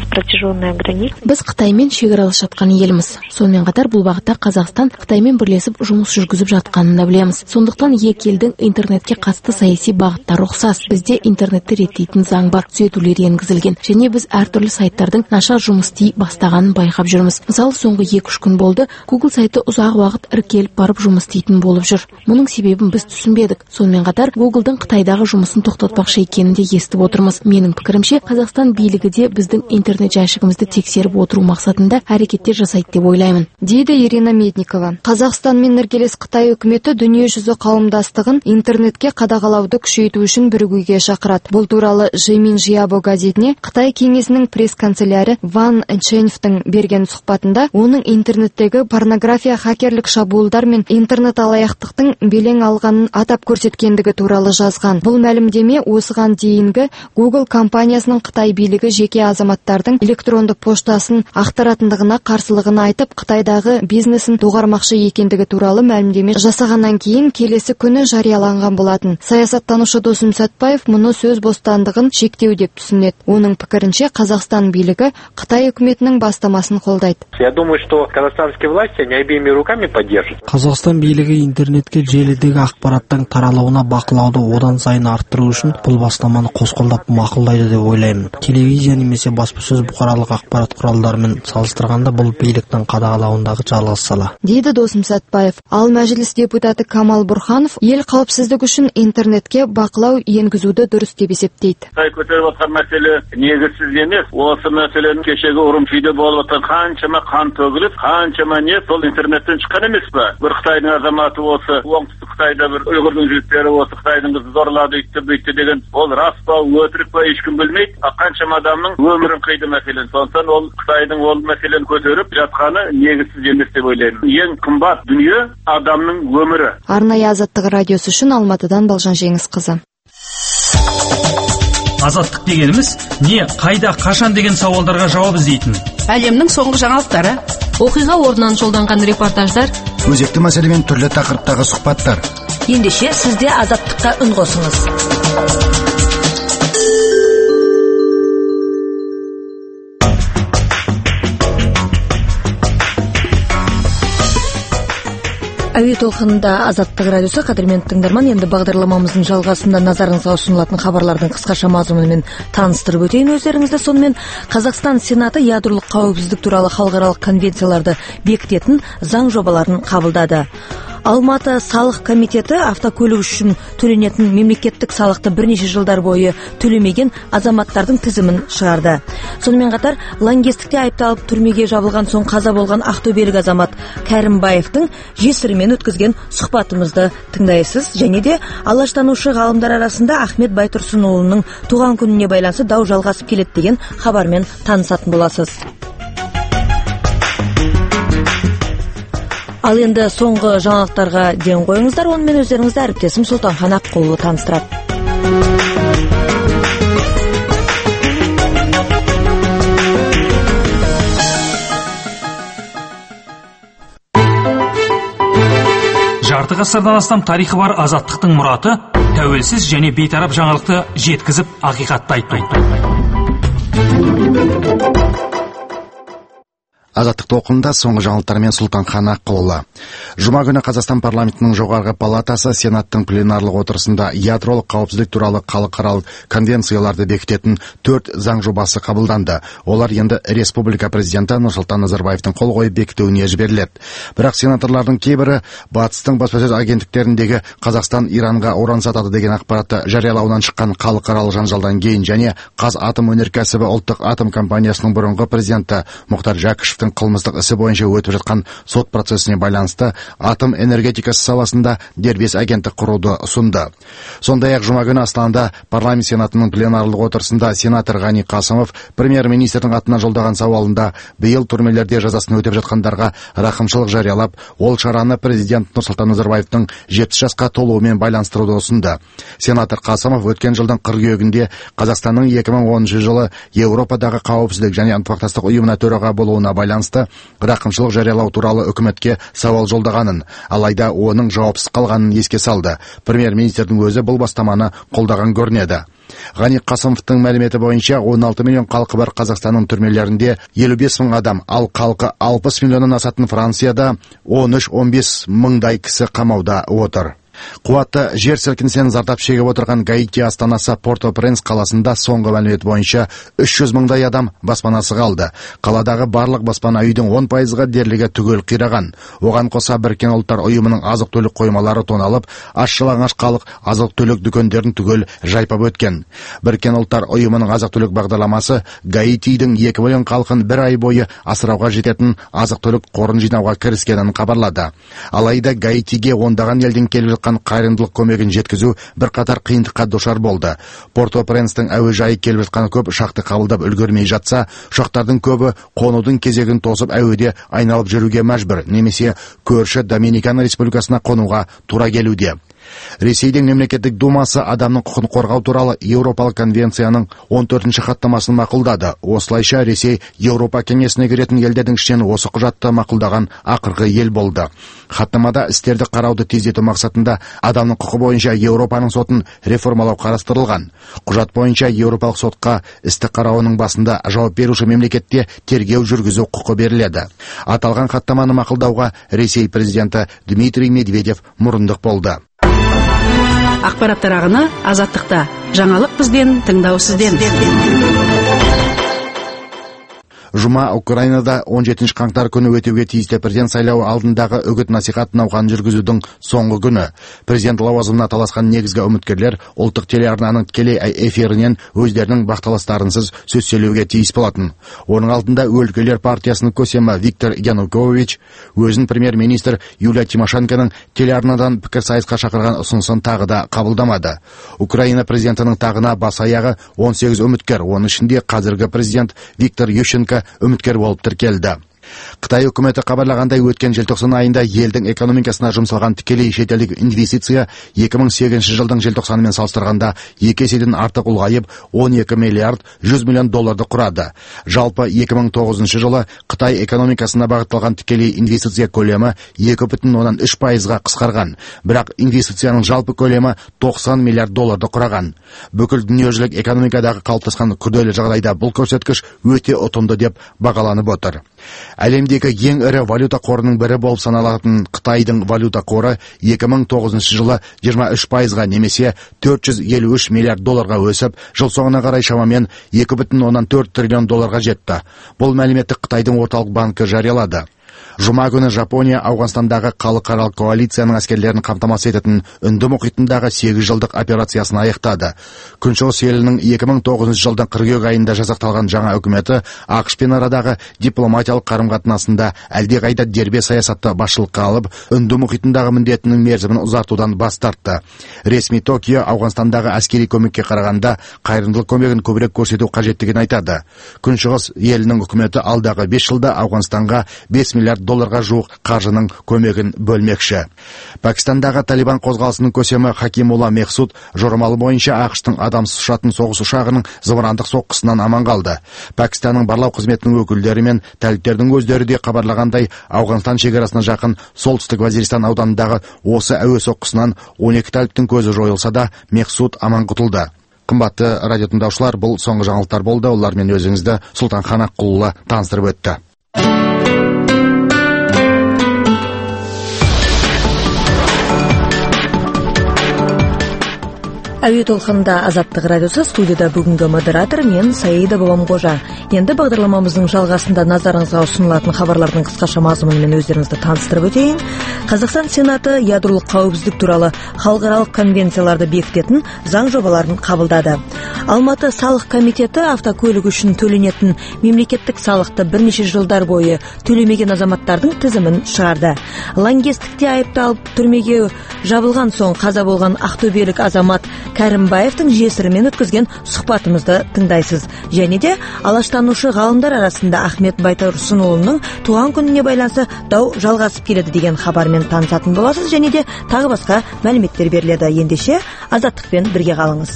Біз Қытаймен шекаралас жатқан елміз. Сонымен қатар бұл бағытта Қазақстан Қытаймен бірлесіп жұмыс жүргізіп жатқанын да білеміз. Сондықтан екі елдің интернетке қатысты саяси бағыттары ұқсас. Бізде интернетті реттейтін заң бар, түзетулер енгізілген, және біз әртүрлі сайттардың нашар жұмыс істей бастағанын байқап жүрміз. Мысалы, соңғы екі-үш күн болды, Google сайты ұзақ уақыт іркеліп барып жұмыс істейтін болып жүр. Мұның себебін біз түсінбедік. Сонымен қатар Google'дың Қытайдағы жұмысын тоқтатпақшы екенін де естіп отырмыз. Менің пікірімше, Қазақстан билігі де біздің интернет жәшігімізді тексеріп отыру мақсатында әрекеттер жасайды деп ойлаймын, дейді Ирина Медникова. Қазақстанмен іргелес Қытай үкіметі дүниежүзі қауымдастығын интернетке қадағалауды күшейту үшін бірігуге шақырады. Бұл туралы Жемин Жиабо газетіне Қытай кеңесінің пресс-канцелярі Ван Чэньфтің берген сұхбатында оның интернеттегі порнография, хакерлік шабуылдар мен интернет алаяқтықтың белең алғанын атап көрсеткендігі туралы жазған. Бұл мәлімдеме осыған дейінгі Google компаниясының Қытай билігі жеке азаматтардың электронды поштасын ақтаратындығына қарсылығын айтып, Қытайдағы бизнесін доғармақшы екендігі туралы мәлімдеме жасағаннан кейін келесі күні жарияланған болатын. Саясаттанушы Досым Сәтбаев мұны сөз бостандығын шектеу деп түсінеді. Оның пікірінше, Қазақстан билігі Қытай үкіметінің бастамасын қолдайды. Я думаю, что казахстанские власти не обеими руками поддержат. Қазақстан билігі интернетке желідегі ақпараттың таралуына бақылауды одан сайын арттыру үшін бұл бастаманы қос қолдап мақұлдайды деп ойлаймын. Телевизия немесе баспасөз бұқаралық ақпарат құралдарымен салыстырғанда бұл биліктің қадағалауындағы жалғыз сала, дейді Досым Сәтбаев. Ал мәжіліс депутаты Камал Бұрханов ел қауіпсіздік үшін интернетке бақылау енгізуді дұрыс деп есептейді. Қытай көтеріп отқан мәселе негізсіз емес. Осы мәселенің кешегі Урумчиде болып отқан қаншама қан төгіліп, қаншама не сол интернеттен шыққан емес пе? Бір Қытайдың азаматы осы оңтүстік Қытайда бір ұйғырдың жігіттері осы Қытайдың қызы зорлады, үйтті бүйтті деген, ол рас па, өтірік па, ешкім білмейді. Қаншама адамның өмірін қиды мәселен. Сондықтан ол Қытайдың ол мәселені көтеріп жатқаны негізсіз емес деп ойлаймын. Ең қымбат дүние адамның өмірі. Арнайы Азаттық радиосы үшін Алматыдан Балжан Жеңісқызы. Азаттық дегеніміз не, қайда, қашан деген сауалдарға жауап іздейтін. Әлемнің соңғы жаңалықтары, оқиға орнынан жолданған репортаждар, өзекті мәселемен түрлі тақырыптағы сұхбаттар. Ендеше сізде Азаттыққа үн қосыңыз. Әуе толқынында Азаттық радиосы. Қадірмен тыңдарман, енді бағдарламамыздың жалғасында назарыңызға ұсынылатын хабарлардың қысқаша мазмұнымен таныстырып өтейін өздеріңізді. Сонымен Қазақстан Сенаты ядролық қауіпсіздік туралы халықаралық конвенцияларды бекітетін заң жобаларын қабылдады. Алматы салық комитеті автокөлік үшін төленетін мемлекеттік салықты бірнеше жылдар бойы төлемеген азаматтардың тізімін шығарды. Сонымен қатар лаңкестікте айыпталып түрмеге жабылған соң қаза болған ақтөбелік азамат Кәрімбаевтың жесірімен өткізген сұхбатымызды тыңдайсыз. Және де алаштанушы ғалымдар арасында Ахмет Байтұрсынұлының туған күніне байланысты дау жалғасып келеді деген хабармен танысатын боласыз. Ал енді соңғы жаңалықтарға ден қойыңыздар, онымен өздеріңізді әріптесім Сұлтанхан Аққұлы таныстырады. Жарты ғасырдан астам тарихы бар азаттықтың мұраты тәуелсіз және бейтарап жаңалықты жеткізіп, ақиқатты айтпайды. Азаттық толқынында соңғы жаңалықтармен Сұлтанхан Аққұлы. Жұма күні Қазақстан парламентінің жоғарғы палатасы Сенаттың пленарлық отырысында ядролық қауіпсіздік туралы халықаралық конвенцияларды бекітетін төрт заң жобасы қабылданды. Олар енді республика президенті Нұрсұлтан Назарбаевтың қол қойып бекітуіне жіберіледі. Бірақ сенаторлардың кейбірі батыстың баспасөз агенттіктеріндегі Қазақстан Иранға уран сатады деген ақпаратты жариялауынан шыққан халықаралық жанжалдан кейін және Қазатомөнеркәсібі ұлттық атом компаниясының бұрынғы президенті Мұхтар Жәкішев қылмыстық ісі бойынша өтіп жатқан сот процесіне байланысты атом энергетикасы саласында дербес агенттік құруды ұсынды. Сондай-ақ жұма күні Астанада парламент сенатының пленарлық отырысында сенатор Ғани Қасымов премьер-министрдің атынан жолдаған сауалында биыл түрмелерде жазасын өтеп жатқандарға рақымшылық жариялап, ол шараны президент Нұрсұлтан Назарбаевтың жетпіс жасқа толуымен байланыстыруды ұсынды. Сенатор Қасымов өткен жылдың қыркүйегінде Қазақстанның екі мың оныншы жылы Еуропадағы қауіпсіздік және ынтымақтастық ұйымына төраға болуына байланысты рақымшылық жариялау туралы үкіметке сауал жолдағанын, алайда оның жауапсыз қалғанын еске салды. Премьер-министрдің өзі бұл бастаманы қолдаған көрінеді. Ғани Қасымовтың мәліметі бойынша он алты миллион халқы бар Қазақстанның түрмелерінде елу бес мың адам, ал халқы алпыс миллионнан асатын Францияда он үш он бес мыңдай кісі қамауда отыр. Қуатты жер сілкінісінен зардап шегіп отырған Гаити астанасы Порто-Пренс қаласында соңғы мәлімет бойынша үш жүз мыңдай адам баспанасы қалды. Қаладағы барлық баспана үйдің он пайызға дерлігі түгел қираған. Оған қоса Біріккен ұлттар ұйымының азық-түлік қоймалары тоналып, аш-жалаңаш халық азық-түлік дүкендерін түгел жайпап өткен. Біріккен ұлттар ұйымының азық-түлік бағдарламасы Гаитидің екі миллион халқын бір ай бойы асырауға жететін азық-түлік қорын жинауға кіріскенін хабарлады. Алайда Гаитиге ондаған елдің келіп жатқан қайырымдылық көмегін жеткізу бір қатар қиындыққа душар болды. Порто-Пренстің әуежайы келіп жатқан көп ұшақты қабылдап үлгермей жатса, ұшақтардың көбі қонудың кезегін тосып әуеде айналып жүруге мәжбүр, немесе көрші Доминикан Республикасына қонуға тура келуде. Ресейдің мемлекеттік думасы адамның құқын қорғау туралы Еуропалық конвенцияның он төртінші хаттамасын мақұлдады. Осылайша Ресей Еуропа кеңесіне кіретін елдердің ішінен осы құжатты мақұлдаған ақырғы ел болды. Хаттамада істерді қарауды тездету мақсатында адамның құқы бойынша Еуропаның сотын реформалау қарастырылған. Құжат бойынша Еуропалық сотқа істі қарауының басында жауап беруші мемлекетте тергеу жүргізу құқы беріледі. Аталған хаттаманы мақұлдауға Ресей президенті Дмитрий Медведев мұрындық болды. Ақпараттар ағыны азаттықта. Жаңалық бізден, тыңдау сізден. Жұма Украинада он жетінші қаңтар күні өтуге тиісті президент сайлауы алдындағы үгіт-насихат науқанын жүргізудің соңғы күні. Президент лауазымына таласқан негізгі үміткерлер ұлттық телеарнаның тікелей эфирінен өздерінің бақталастарынсыз сөз сөйлеуге тиіс болатын. Оның алдында өлкелер партиясының көсемі Виктор Янукович өзін премьер-министр Юлия Тимошенконың телеарнадан пікірсайысқа шақырған ұсынысын тағы да қабылдамады. Украина президентінің тағына бас аяғы он сегіз үміткер, оның ішінде қазіргі президент Виктор Ющенко үміткер болып тіркелді. Қытай үкіметі хабарлағандай өткен желтоқсан айында елдің экономикасына жұмсалған тікелей шетелдік инвестиция екі мың сегізінші жылдың желтоқсанымен салыстырғанда екі еседен артық ұлғайып он екі миллиард жүз миллион долларды құрады. Жалпы екі мың тоғызыншы жылы Қытай экономикасына бағытталған тікелей инвестиция көлемі екі бүтін оннан үш пайызға қысқарған, бірақ инвестицияның жалпы көлемі тоқсан миллиард долларды құраған. Бүкіл дүниежүзілік экономикадағы қалыптасқан күрделі жағдайда бұл көрсеткіш өте ұтымды деп бағаланып отыр. Әлемдегі ең ірі валюта қорының бірі болып саналатын Қытайдың валюта қоры екі мың тоғызыншы жылы жиырма үш пайызға немесе төрт жүз елу үш миллиард долларға өсіп, жыл соңына қарай шамамен екі бүтін оннан төрт триллион долларға жетті. Бұл мәліметті Қытайдың орталық банкі жариялады. Жұма күні Жапония Ауғанстандағы халықаралық коалицияның әскерлерін қамтамасыз ететін Үнді мұхитындағы сегіз жылдық операциясын аяқтады. Күншығыс елінің екі мың тоғызыншы жылдың қыркүйек айында жасақталған жаңа үкіметі ақш пен арадағы дипломатиялық қарым-қатынасында әлдеқайда дербес саясатты басшылыққа алып, Үнді мұхитындағы міндетінің мерзімін ұзартудан бас тартты. Ресми Токио Ауғанстандағы әскери көмекке қарағанда қайырымдылық көмегін көбірек көрсету қажеттігін айтады. Күншығыс елінің үкіметі алдағы бес жылда Ауғанстанға бес миллиард долларға жуық қаржының көмегін бөлмекші. Пакистандағы Талибан қозғалысының көсемі Хакимулла Мехсуд жорамалы бойынша ақштың адамсыз ұшатын соғыс ұшағының зымырандық соққысынан аман қалды. Пакистанның барлау қызметінің өкілдері мен тәліптердің өздері де хабарлағандай, Ауғанстан шекарасына жақын солтүстік Вазиристан ауданындағы осы әуе соққысынан он екі тәліптің көзі жойылса да, Мехсуд аман құтылды. Қымбатты радио тыңдаушылар, бұл соңғы жаңалықтар болды. Олармен өзіңізді Сұлтанхан Аққұлұлы таныстырып өтті. Әуе толқынында Азаттық радиосы, студияда бүгінгі модератор мен Саида Бабамқожа. Енді бағдарламамыздың жалғасында назарыңызға ұсынылатын хабарлардың қысқаша мазмұнымен өздеріңізді таныстырып өтейін. Қазақстан Сенаты ядролық қауіпсіздік туралы халықаралық конвенцияларды бекітетін заң жобаларын қабылдады. Алматы салық комитеті автокөлік үшін төленетін мемлекеттік салықты бірнеше жылдар бойы төлемеген азаматтардың тізімін шығарды. Лаңкестікте айыпталып түрмеге жабылған соң қаза болған ақтөбелік азамат Кәрімбаевтың жесірімен өткізген сұхбатымызды тыңдайсыз. Және де алаштанушы ғалымдар арасында Ахмет Байтұрсынұлының туған күніне байланысты дау жалғасып келеді деген хабармен танысатын боласыз. Және де тағы басқа мәліметтер беріледі. Ендеше Азаттықпен бірге қалыңыз.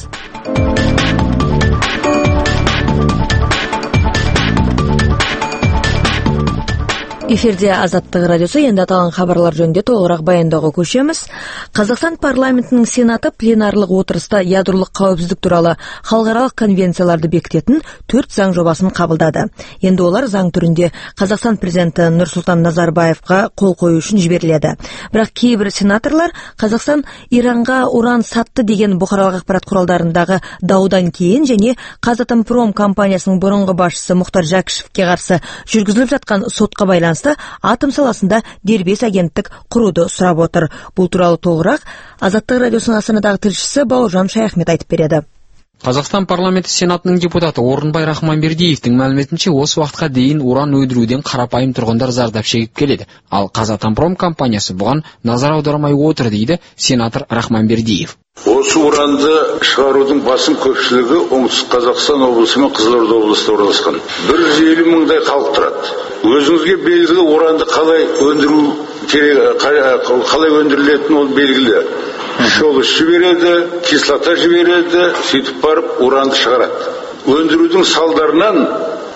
Эфирде Азаттық радиосы. Енді аталған хабарлар жөнінде толығырақ баяндауға көшеміз. Қазақстан парламентінің Сенаты пленарлық отырыста ядролық қауіпсіздік туралы халықаралық конвенцияларды бекітетін төрт заң жобасын қабылдады. Енді олар заң түрінде Қазақстан президенті Нұрсұлтан Назарбаевқа қол қою үшін жіберіледі. Бірақ кейбір сенаторлар Қазақстан Иранға уран сатты деген бұқаралық ақпарат құралдарындағы даудан кейін және Қазатомпром компаниясының бұрынғы басшысы Мұхтар Жәкішевке қарсы жүргізіліп жатқан сотқа байланысты атом саласында дербес агенттік құруды сұрап отыр. Бұл туралы толығырақ Азаттық радиосының Астанадағы тілшісі Бауыржан Шаяхмет айтып береді. Қазақстан парламенті сенатының депутаты Орынбай Рахманбердиевтің мәліметінше осы уақытқа дейін уран өндіруден қарапайым тұрғындар зардап шегіп келеді. Ал Қазатомпром компаниясы бұған назар аудармай отыр дейді сенатор Рахманбердиев. Осы уранды шығарудың басым көпшілігі оңтүстік Қазақстан облысы мен Қызылорда облысында орналасқан. бір жүз елу мыңдай халық тұрады. Өзіңізге белгілі уранды қалай өндіру керек, қалай өндірілетіні ол белгілі. Шолыс жібереді, кислота жібереді, сөйтіп барып уранды шығарады. Өндірудің салдарынан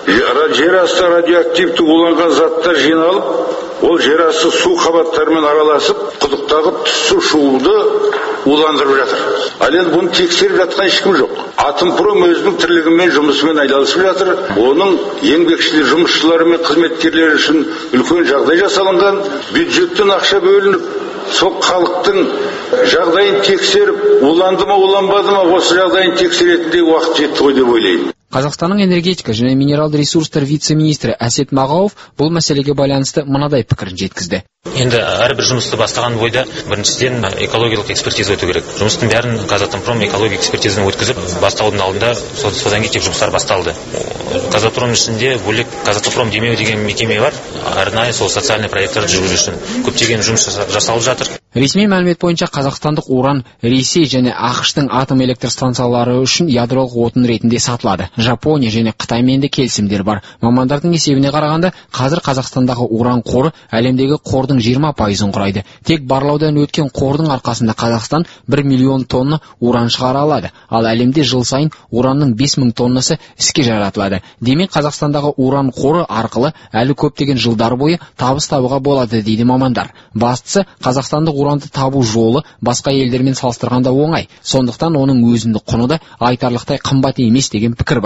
жер асты радиоактивті уланған заттар жиналып, ол жер асты су қабаттарымен араласып, құдықтағы түсі шуылды уландырып жатыр. Ал енді бұны тексеріп жатқан ешкім жоқ. Атомпром өзінің тірлігімен, жұмысымен айналысып жатыр. Оның еңбекшілер, жұмысшылары мен қызметкерлері үшін үлкен жағдай жасалынған, бюджеттен ақша бөлініп, сол халықтың жағдайын тексеріп, уланды ма, уланбады ма, осы жағдайын тексеретіндей уақыт жетті ғой деп ойлаймын. Қазақстанның энергетика және минералды ресурстар вице-министрі Әсет Мағауов бұл мәселеге байланысты мынадай пікірін жеткізді. Енді әрбір жұмысты бастаған бойда біріншіден экологиялық экспертиза өту керек. Жұмыстың бәрін Қазатомпром экологиялық экспертизаны өткізіп, бастаудың алдында содан кейін жұмыстар басталды. Қазатомпром ішінде бөлек Қазатомпром демеу деген мекеме бар. Арнайы сол социальный проекттарды жүргізу үшін көптеген жұмыс жасалып жатыр. Ресми мәлімет бойынша қазақстандық уран Ресей және ақштың атом электр станциялары үшін ядролық отын ретінде сатылады. Жапония және Қытаймен де келісімдер бар. Мамандардың есебіне қарағанда, қазір Қазақстандағы уран қоры әлемдегі қордың жиырма пайызын құрайды. Тек барлаудан өткен қордың арқасында Қазақстан бір миллион тонна уран шығара алады. Ал әлемде жыл сайын уранның бес мың тоннасы іске жаратылады. Демек, Қазақстандағы уран қоры арқылы әлі көптеген жылдар бойы табыс табуға болады дейді мамандар. Бастысы, Қазақстандық уранды табу жолы басқа елдермен салыстырғанда оңай. Сондықтан оның өзіндік құны да айтарлықтай қымбат емес деген пікір бар.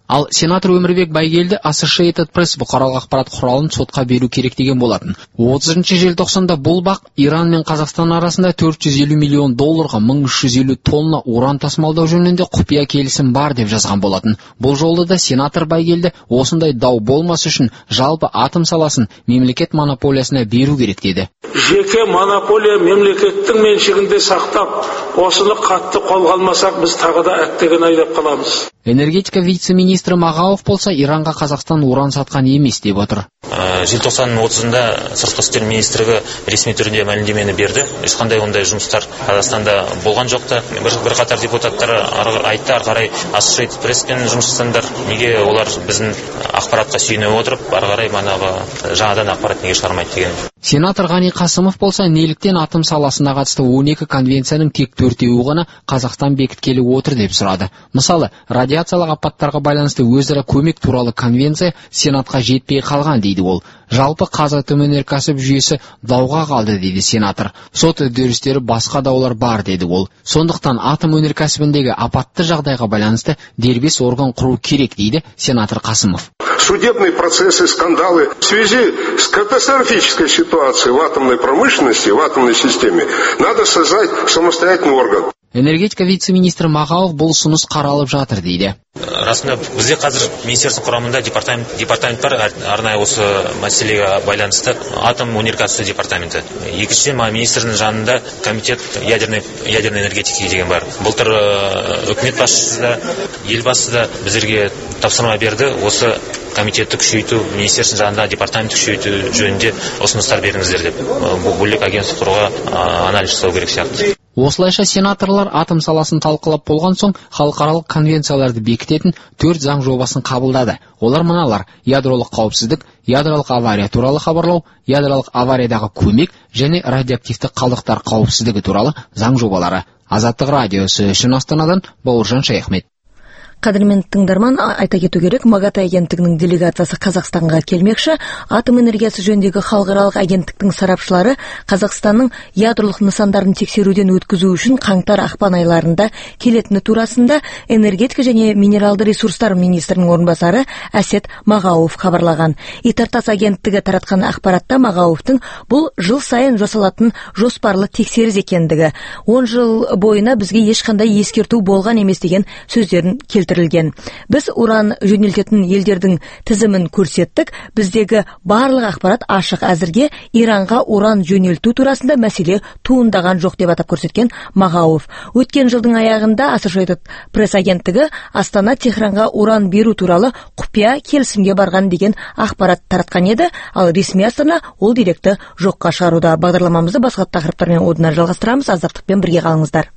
Ал сенатор Өмірбек Байгелді Associated Press бұқаралық ақпарат құралын сотқа беру керек деген болатын. отызыншы желтоқсанда бұл бақ Иран мен Қазақстан арасында төрт жүз елу миллион долларға мың үш жүз елу тонна уран тасымалдау жөнінде құпия келісім бар деп жазған болатын. Бұл жолы да сенатор Байгелді осындай дау болмас үшін жалпы атом саласын мемлекет монополиясына беру керек деді. Жеке монополия мемлекеттің меншігінде сақтап, осыны қатты қолға алмасақ, біз тағы да әттеген айдап қаламыз. Энергетика вице-министрі Мағауов болса Иранға Қазақстан уран сатқан емес деп отыр. Желтоқсанның отызында сыртқы істер министрлігі ресми түрде мәлімдемені берді. Ешқандай ондай жұмыстар Қазақстанда болған жоқ та. Бір қатар депутаттар айтты, ары қарай Associated Presspен жұмыс жасаңдар. Неге олар біздің ақпаратқа сүйене отырып, ары қарай манағы жаңадан ақпарат неге шығармайды деген. Сенатор Ғани Қасымов болса, неліктен атом саласына қатысты он екі конвенцияның тек төртеуі ғана Қазақстан бекіткелі отыр деп сұрады. Мысалы, радиациялық апаттарға байланысты өзара көмек туралы конвенция Сенатқа жетпей қалған дейді ол. Жалпы қазатомөнеркәсіп жүйесі дауға қалды дейді сенатор. Сот үдерістері басқа даулар бар деді ол. Сондықтан атом өнеркәсібіндегі апатты жағдайға байланысты дербес орган құру керек дейді сенатор Қасымов. Судебные процессы, скандалы в связи с катастрофической ситуацией в атомной промышленности, в атомной системе, надо создать самостоятельный орган. Энергетика вице-министрі Мағауов бұл ұсыныс қаралып жатыр дейді. Расында бізде қазір министерство құрамында департамент, департамент бар, арнайы осы мәселеге байланысты атом өнеркәсібі департаменті. Екіншіден министрдің жанында комитет ядерной, ядерной энергетики деген бар. Былтыр үкімет басшысы да, елбасы да біздерге тапсырма берді. Осы комитетті күшейту, министерство жанында департамент күшейту жөнінде ұсыныстар беріңіздер деп. Бұл бөлек агенттік құруға анализ жасау керек сияқты. Осылайша сенаторлар атом саласын талқылап болған соң халықаралық конвенцияларды бекітетін төрт заң жобасын қабылдады. Олар мыналар: ядролық қауіпсіздік, ядролық авария туралы хабарлау, ядролық авариядағы көмек және радиоактивті қалдықтар қауіпсіздігі туралы заң жобалары. Азаттық радиосы үшін Астанадан Бауыржан Шаяхмет. Қадірмен тыңдарман, айта кету керек, МАГАТЭ агенттігінің делегациясы Қазақстанға келмекші. Атом энергиясы жөніндегі халықаралық агенттіктің сарапшылары Қазақстанның ядролық нысандарын тексеруден өткізу үшін қаңтар ақпан айларында келетіні турасында энергетика және минералды ресурстар министрінің орынбасары Әсет Мағауов хабарлаған. ИТАР-ТАСС агенттігі таратқан ақпаратта Мағауовтың бұл жыл сайын жасалатын жоспарлы тексеріс екендігі, он жыл бойына бізге ешқандай ескерту болған емес деген сөздерін келтірді. Біз уран жөнелтетін елдердің тізімін көрсеттік. Біздегі барлық ақпарат ашық. Әзірге Иранға уран жөнелту турасында мәселе туындаған жоқ деп атап көрсеткен Мағауов. Өткен жылдың аяғында Associated Press агенттігі Астана Техранға уран беру туралы құпия келісімге барған деген ақпарат таратқан еді, ал ресми Астана ол деректі жоққа шығаруда. Бағдарламамызды басқа тақырыптармен одан әрі жалғастырамыз. Азаттықпен бірге қалыңыздар.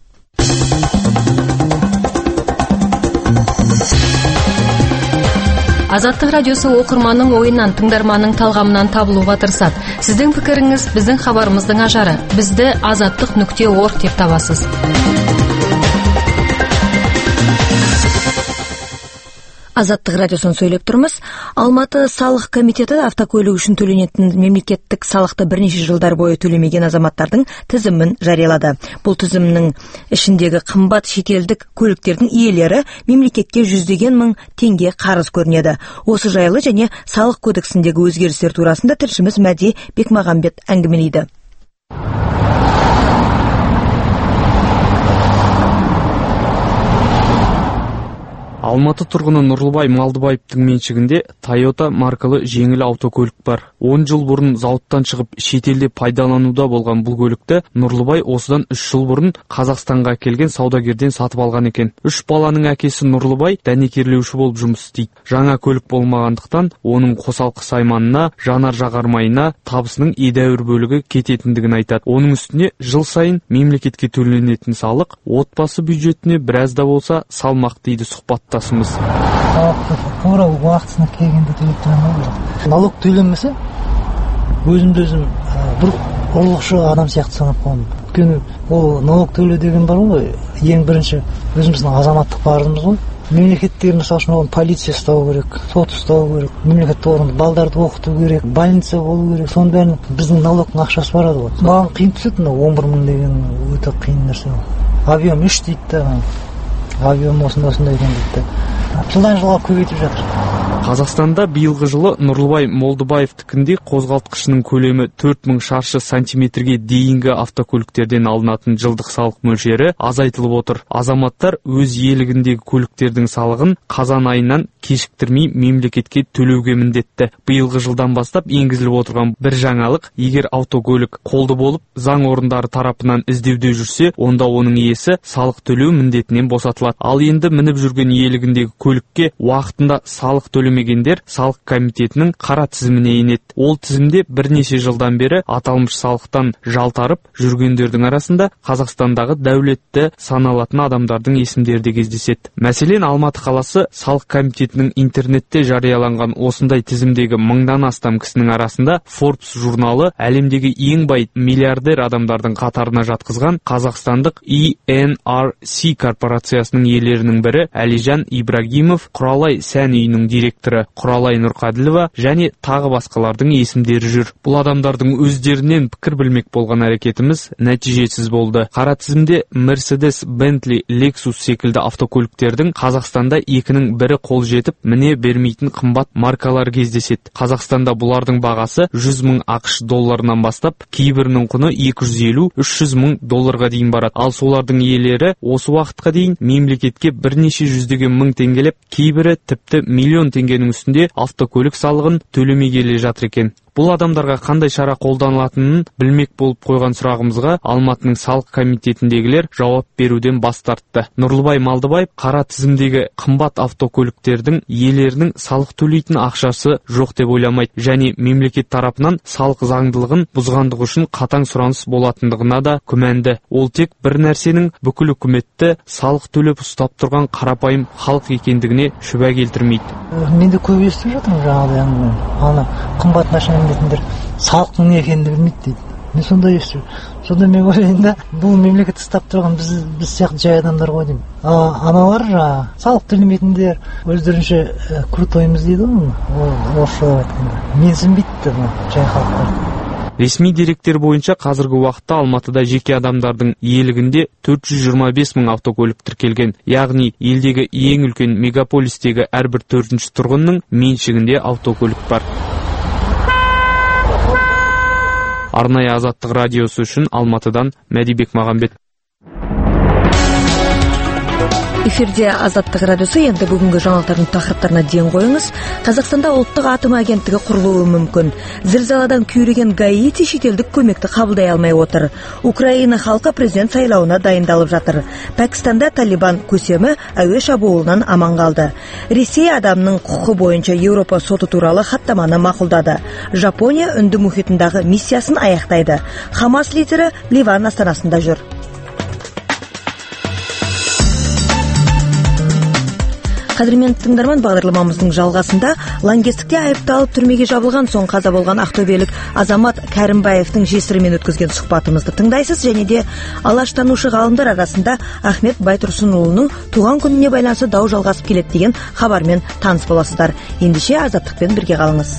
Азаттық радиосы оқырманның ойынан, тыңдарманның талғамынан табылуға тырысады. Сіздің пікіріңіз біздің хабарымыздың ажары. Бізді азаттық нүкте орг деп табасыз. Азаттық радиосын сөйлеп тұрмыз. Алматы салық комитеті автокөлік үшін төленетін мемлекеттік салықты бірнеше жылдар бойы төлемеген азаматтардың тізімін жариялады. Бұл тізімнің ішіндегі қымбат шетелдік көліктердің иелері мемлекетке жүздеген мың теңге қарыз көрінеді. Осы жайлы және салық кодексіндегі өзгерістер турасында тілшіміз Мәди Бекмағамбет әңгімелейді. Алматы тұрғыны Нұрлыбай Малдыбаевтың меншігінде Toyota маркалы жеңіл автокөлік бар. он жыл бұрын зауыттан шығып шетелде пайдалануда болған бұл көлікті Нұрлыбай осыдан үш жыл бұрын Қазақстанға келген саудагерден сатып алған екен. Үш баланың әкесі Нұрлыбай дәнекерлеуші болып жұмыс істейді. Жаңа көлік болмағандықтан оның қосалқы сайманына, жанар жағармайына табысының едәуір бөлігі кететіндігін айтады. Оның үстіне жыл сайын мемлекетке төленетін салық отбасы бюджетіне біраз да болса салмақ дейді сұхбатта. Тура уақытысына келгенде төлеп тұрмау керек. Налог төлемесе өзімді өзім бір ұрлықшы адам сияқты санап қаламын. Өйткені ол налог төлеу деген бар ғой, ең бірінші өзіміздің азаматтық парызымыз ғой. Мемлекетте мысалы үшін оған полиция ұстау керек, сот ұстау керек, мемлекеттік орган балдарды оқыту керек, больница болу керек. Соның бәрін біздің налогтың ақшасы барады ғой. Маған қиын түседі, он бір мың деген өте қиын нәрсе. Объем үш дейді да. авиам осындай осындай екен дейді. Жылдан жылға көбейтіп жатыр. Қазақстанда биылғы жылы Нұрлыбай Молдыбаевтікіндей қозғалтқышының көлемі төрт мың шаршы сантиметрге дейінгі автокөліктерден алынатын жылдық салық мөлшері азайтылып отыр. Азаматтар өз иелігіндегі көліктердің салығын қазан айынан кешіктірмей мемлекетке төлеуге міндетті. Биылғы жылдан бастап енгізіліп отырған бір жаңалық: егер автокөлік қолды болып, заң орындары тарапынан іздеуде жүрсе, онда оның иесі салық төлеу міндетінен босатылады. Ал енді мініп жүрген иелігіндегі көлікке уақытында салық төлемегендер салық комитетінің қара тізіміне енеді. Ол тізімде бірнеше жылдан бері аталмыш салықтан жалтарып жүргендердің арасында Қазақстандағы дәулетті саналатын адамдардың есімдері де кездеседі. Мәселен, Алматы қаласы салық комитетінің интернетте жарияланған осындай тізімдегі мыңнан астам кісінің арасында Forbes журналы әлемдегі ең бай миллиардер адамдардың қатарына жатқызған қазақстандық и эн ар си корпорациясының иелерінің бірі Әлижан Ибрагимов, Құралай сән үйінің директоры Құралай Нұрқаділова және тағы басқалардың есімдері жүр. Бұл адамдардың өздерінен пікір білмек болған әрекетіміз нәтижесіз болды. Қара тізімде Mercedes, Bentley, Lexus секілді автокөліктердің Қазақстанда екінің бірі қол жетіп, міне бермейтін қымбат маркалар кездеседі. Қазақстанда бұлардың бағасы жүз мың ақш долларынан бастап, кейбірінің құны екі жүз елу - үш жүз мың долларға дейін барады. Ал солардың иелері осы уақытқа дейін мемлекетке бірнеше жүздеген мың теңгелеп, кейбірі тіпті миллион теңгенің үстінде автокөлік салығын төлемей келе жатыр екен. Бұл адамдарға қандай шара қолданылатынын білмек болып қойған сұрағымызға Алматының салық комитетіндегілер жауап беруден бас тартты. Нұрлыбай Малдыбаев қара тізімдегі қымбат автокөліктердің иелерінің салық төлейтін ақшасы жоқ деп ойламайды және мемлекет тарапынан салық заңдылығын бұзғандығы үшін қатаң сұраныс болатындығына да күмәнді. Ол тек бір нәрсенің бүкіл үкіметті салық төлеп ұстап тұрған қарапайым халық екендігіне шүбә келтірмейді. Мен де көп естіп жатырмын жаңағыдай, ана қымбат машина мінетіндер салықтың не екенін білмейді дейді. Мен сондай естіп. Сонда мен ойлаймын да, бұл мемлекет ұстап тұрған біз біз сияқты жай адамдар ғой деймін. Аналар жаңағы салық төлемейтіндер өздерінше крутоймыз дейді ғой. Ол орысша айтқанда. Менсінбейді бұл жай халықтар. Ресми деректер бойынша қазіргі уақытта Алматыда жеке адамдардың иелігінде төрт жүз жиырма бес мың автокөлік тіркелген. Яғни елдегі ең үлкен мегаполистегі әрбір төртінші тұрғынның меншігінде автокөлік бар. Арнайы Азаттық радиосы үшін Алматыдан Мәдибек Мағамбет. Эфирде Азаттық радиосы. Енді бүгінгі жаңалықтардың тақырыптарына ден қойыңыз. Қазақстанда ұлттық атом агенттігі құрылуы мүмкін. Зілзаладан күйреген Гаити шетелдік көмекті қабылдай алмай отыр. Украина халқы президент сайлауына дайындалып жатыр. Пәкістанда Талибан көсемі әуе шабуылынан аман қалды. Ресей адамның құқы бойынша Еуропа соты туралы хаттаманы мақұлдады. Жапония Үнді мұхитындағы миссиясын аяқтайды. Хамас лидері Ливан астанасында жүр. Қадірмен тыңдарман, бағдарламамыздың жалғасында лаңкестікте айыпталып түрмеге жабылған соң қаза болған ақтөбелік Азамат Кәрімбаевтың жесірімен өткізген сұхбатымызды тыңдайсыз және де алаштанушы ғалымдар арасында Ахмет Байтұрсынұлының туған күніне байланысты дау жалғасып келеді деген хабармен таныс боласыздар. Ендеше Азаттықпен бірге қалыңыз.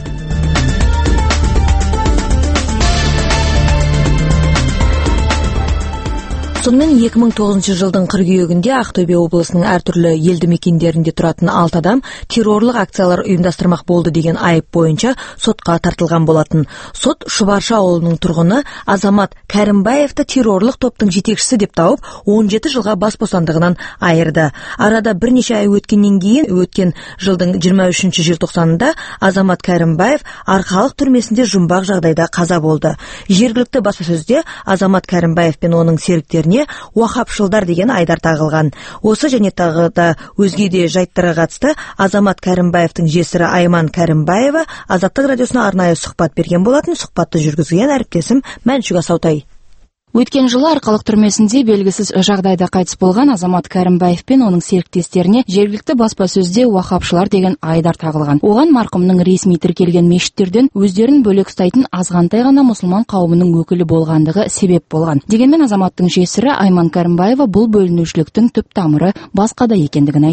Сонымен екі мың тоғызыншы жылдың қыркүйегінде Ақтөбе облысының әртүрлі елді мекендерінде тұратын алты адам террорлық акциялар ұйымдастырмақ болды деген айып бойынша сотқа тартылған болатын. Сот Шұбаршы ауылының тұрғыны Азамат Кәрімбаевты террорлық топтың жетекшісі деп тауып, он жеті жылға бас бостандығынан айырды. Арада бірнеше ай өткеннен кейін, өткен жылдың жиырма үшінші желтоқсанында Азамат Кәрімбаев Арқалық түрмесінде жұмбақ жағдайда қаза болды. Жергілікті баспасөзде Азамат Кәрімбаев пен оның серіктеріне уахапшылдар деген айдар тағылған. Осы және тағы да өзге де жайттарға қатысты Азамат Кәрімбаевтың жесірі Айман Кәрімбаева Азаттық радиосына арнайы сұхбат берген болатын. Сұхбатты жүргізген әріптесім Мәншүк Асаутай. Өткен жылы Арқалық түрмесінде белгісіз жағдайда қайтыс болған Азамат Кәрімбаев пен оның серіктестеріне жергілікті баспасөзде уахапшылар деген айдар тағылған. Оған марқұмның ресми тіркелген мешіттерден өздерін бөлек ұстайтын азғантай ғана мұсылман қауымының өкілі болғандығы себеп болған. Дегенмен Азаматтың жесірі Айман Кәрімбаева бұл бөлінушіліктің түп тамыры басқада екендігін айтады.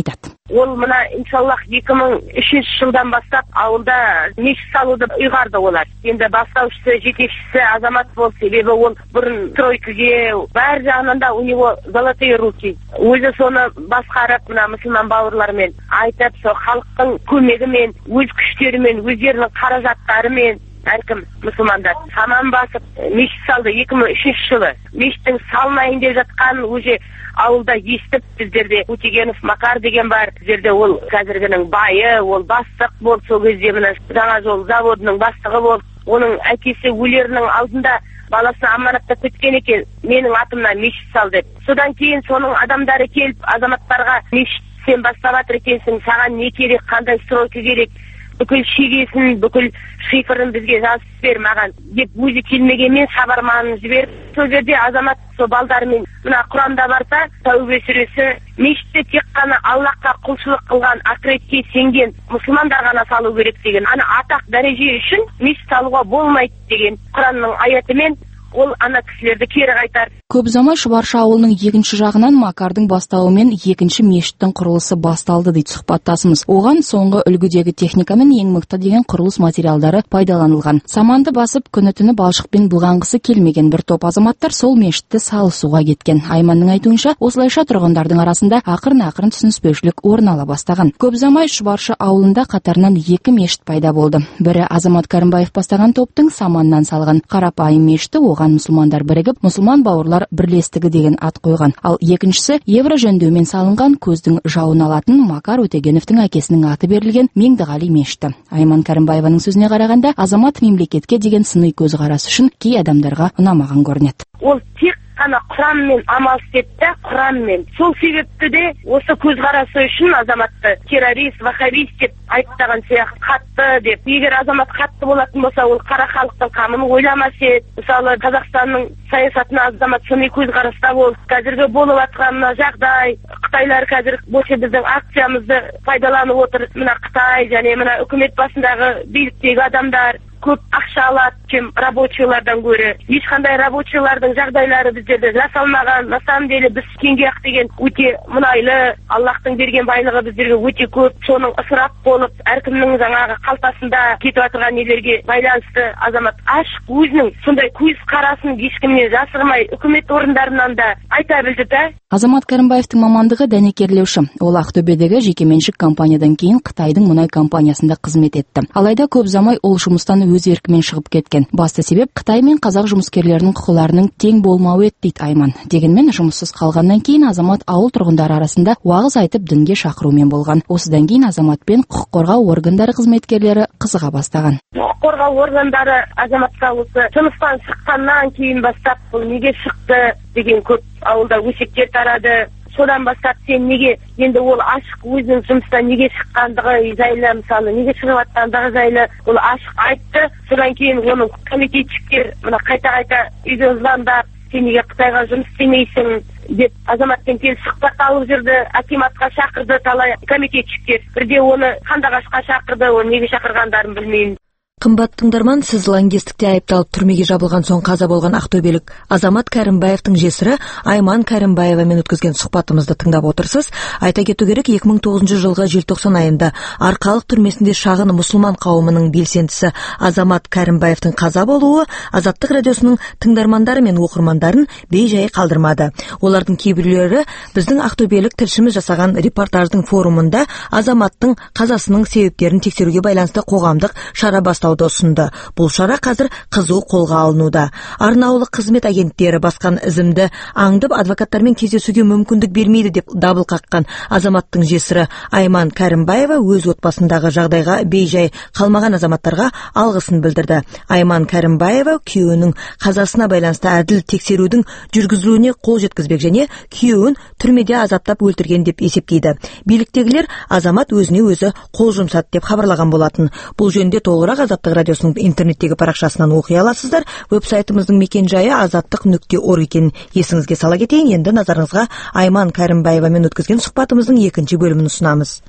Ол мына иншаллах екі мың үшінші жылдан бастап ауылда мешіт салуды ұйғарды олар. Енді бастаушысы, жетекшісі Азамат болды, себебі ол бұрын стройкіге бәр жағынан да у него золотые руки. Өзі соны басқарып, мына мұсылман бауырлармен айтып, со халықтың көмегімен, өз күштерімен, өздерінің қаражаттарымен әркім мұсылмандар саман басып мешіт салды екі мың үшінші жылы. Мешіттің салынайын деп жатқан уже ауылда естіп, біздерде Утегенов Макар деген бар. Біздерде ол қазіргінің байы, ол бастық болды. Сол кезде мына жаңа жол заводының бастығы болды. Оның әкесі өлерінің алдында баласына аманаттап кеткен екен, менің атымнан мешіт сал деп. Содан кейін соның адамдары келіп, азаматтарға мешіт сен бастап жатыр екенсің, саған не керек, қандай стройка керек, бүкіл шегесін, бүкіл шифрын бізге жазып бер маған деп өзі келмегенмен хабарманын жіберіп, сол жерде азамат сол балдарымен мына Құранда барса, Тәубе сүресі, мешітте тек қана Аллахқа құлшылық қылған, ақыретке сенген мұсылмандар ғана салу керек деген, ана атақ дәреже үшін мешіт салуға болмайды деген Құранның аятымен ол ана кісілерді кері қайтар. Көп ұзамай Шұбаршы ауылының екінші жағынан Макардың бастауымен екінші мешіттің құрылысы басталды дейді сұхбаттасымыз. Оған соңғы үлгідегі техника мен ең мықты деген құрылыс материалдары пайдаланылған. Саманды басып күні-түні балшықпен былғанғысы келмеген бір топ азаматтар сол мешітті салысуға кеткен. Айманның айтуынша, осылайша тұрғындардың арасында ақырын-ақырын түсініспеушілік орын ала бастаған. Көп ұзамай Шұбаршы ауылында қатарынан екі мешіт пайда болды. Бірі Азамат Кәрімбаев бастаған топтың Саманнан салған қарапайым мешіті, оған мұсылмандар бірігіп, мұсылман бауырлар бірлестігі деген ат қойған. Ал екіншісі евро жөндеумен салынған көздің жауын алатын Макар Өтегеновтің әкесінің аты берілген Меңдіғали мешіті. Айман Кәрімбаеваның сөзіне қарағанда, азамат мемлекетке деген сыни көзқарас үшін кей адамдарға ұнамаған көрінеді. Ол тек қана Құранмен амал істетті, Құранмен. Сол себепті де осы көзқарасы үшін азаматты террорист, вахабист деп айыптаған сияқты, қатты деп. Егер азамат қатты болатын болса, ол қара халықтың қамын ойламас еді. Мысалы, Қазақстанның саясатына азамат сыни көзқараста болды. Қазіргі болып жатқан жағдай, Қытайлар қазір осы біздің акциямызды пайдаланып отыр. Мына Қытай және мына үкімет басындағы биліктегі адамдар көп ақша алады, чем рабочийлардан гөрі. Ешқандай рабочийлардың жағдайлары біздерде жасалмаған. На самом деле біз Кеңгек деген өте мұнайлы, Аллахтың берген байлығы біздерге өте көп. Соның ысырап болып, әркімнің жаңағы қалтасында кетіп отырған нелерге байланысты азамат ашық өзінің сондай көз қарасын ешкімнен жасырмай, үкімет орындарынан да айта білді да. Азамат Кәрімбаевтың мамандығы дәнекерлеуші. Ол Ақтөбедегі жекеменшік компаниядан кейін Қытайдың мұнай компаниясында қызмет етті. Алайда көп ұзамай ол жұмыстан өз еркімен шығып кеткен. Басты себеп Қытай мен қазақ жұмыскерлерінің құқыларының тең болмауы еді дейді Айман. Дегенмен жұмыссыз қалғаннан кейін азамат ауыл тұрғындары арасында уағыз айтып дінге шақырумен болған. Осыдан кейін азаматпен құқық қорғау органдары қызметкерлері қызыға бастаған. Құқық қорғау органдары азаматқа осы жұмыстан шыққаннан кейін бастап бұл неге шықты деген көп ауылда өсектер тарады. Содан бастап сен неге енді ол ашық өзінің жұмыстан неге шыққандығы жайлы, мысалы неге шығып жатқандығы жайлы ол ашық айтты. Содан кейін оның комитетчиктер мына қайта-қайта үйге звондап, сен неге Қытайға жұмыс істемейсің деп азаматпен келіп сұхбат алып жүрді. Акиматқа шақырды талай комитетчиктер. Бірде оны Қандыағашқа шақырды, оны неге шақырғандарын білмеймін. Қымбат тыңдарман, сіз лаңкестікте айыпталып түрмеге жабылған соң қаза болған ақтөбелік Азамат Кәрімбаевтың жесірі Айман Кәрімбаевамен өткізген сұхбатымызды тыңдап отырсыз. Айта кету керек, екі мың тоғызыншы жылғы желтоқсан айында Арқалық түрмесінде шағын мұсылман қауымының белсендісі Азамат Кәрімбаевтың қаза болуы Азаттық радиосының тыңдармандары мен оқырмандарын бей-жай қалдырмады. Олардың кейбіреулері біздің ақтөбелік тілшіміз жасаған репортаждың форумында Азаматтың қазасының себептерін тексеруге байланысты қоғамдық шара бастау ұсынды. Бұл шара қазір қызу қолға алынуда. Арнаулы қызмет агенттері басқан ізімді аңдып адвокаттармен кездесуге мүмкіндік бермейді деп дабыл қаққан азаматтың жесірі Айман Кәрімбаева өз отбасындағы жағдайға бей-жай қалмаған азаматтарға алғысын білдірді. Айман Кәрімбаева күйеуінің қазасына байланысты әділ тексерудің жүргізілуіне қол жеткізбек және күйеуін түрмеде азаптап өлтірген деп есептейді. Биліктегілер азамат өзіне өзі қол жұмсады деп хабарлаған болатын. Бұл жөнінде толығырақ Азаттық радиосының интернеттегі парақшасынан оқи аласыздар. Веб-сайтымыздың мекен-жайы азаттық нүкте орг екенін есіңізге сала кетейін. Енді назарыңызға Айман Кәрімбаевамен өткізген сұхбатымыздың екінші бөлімін ұсынамыз.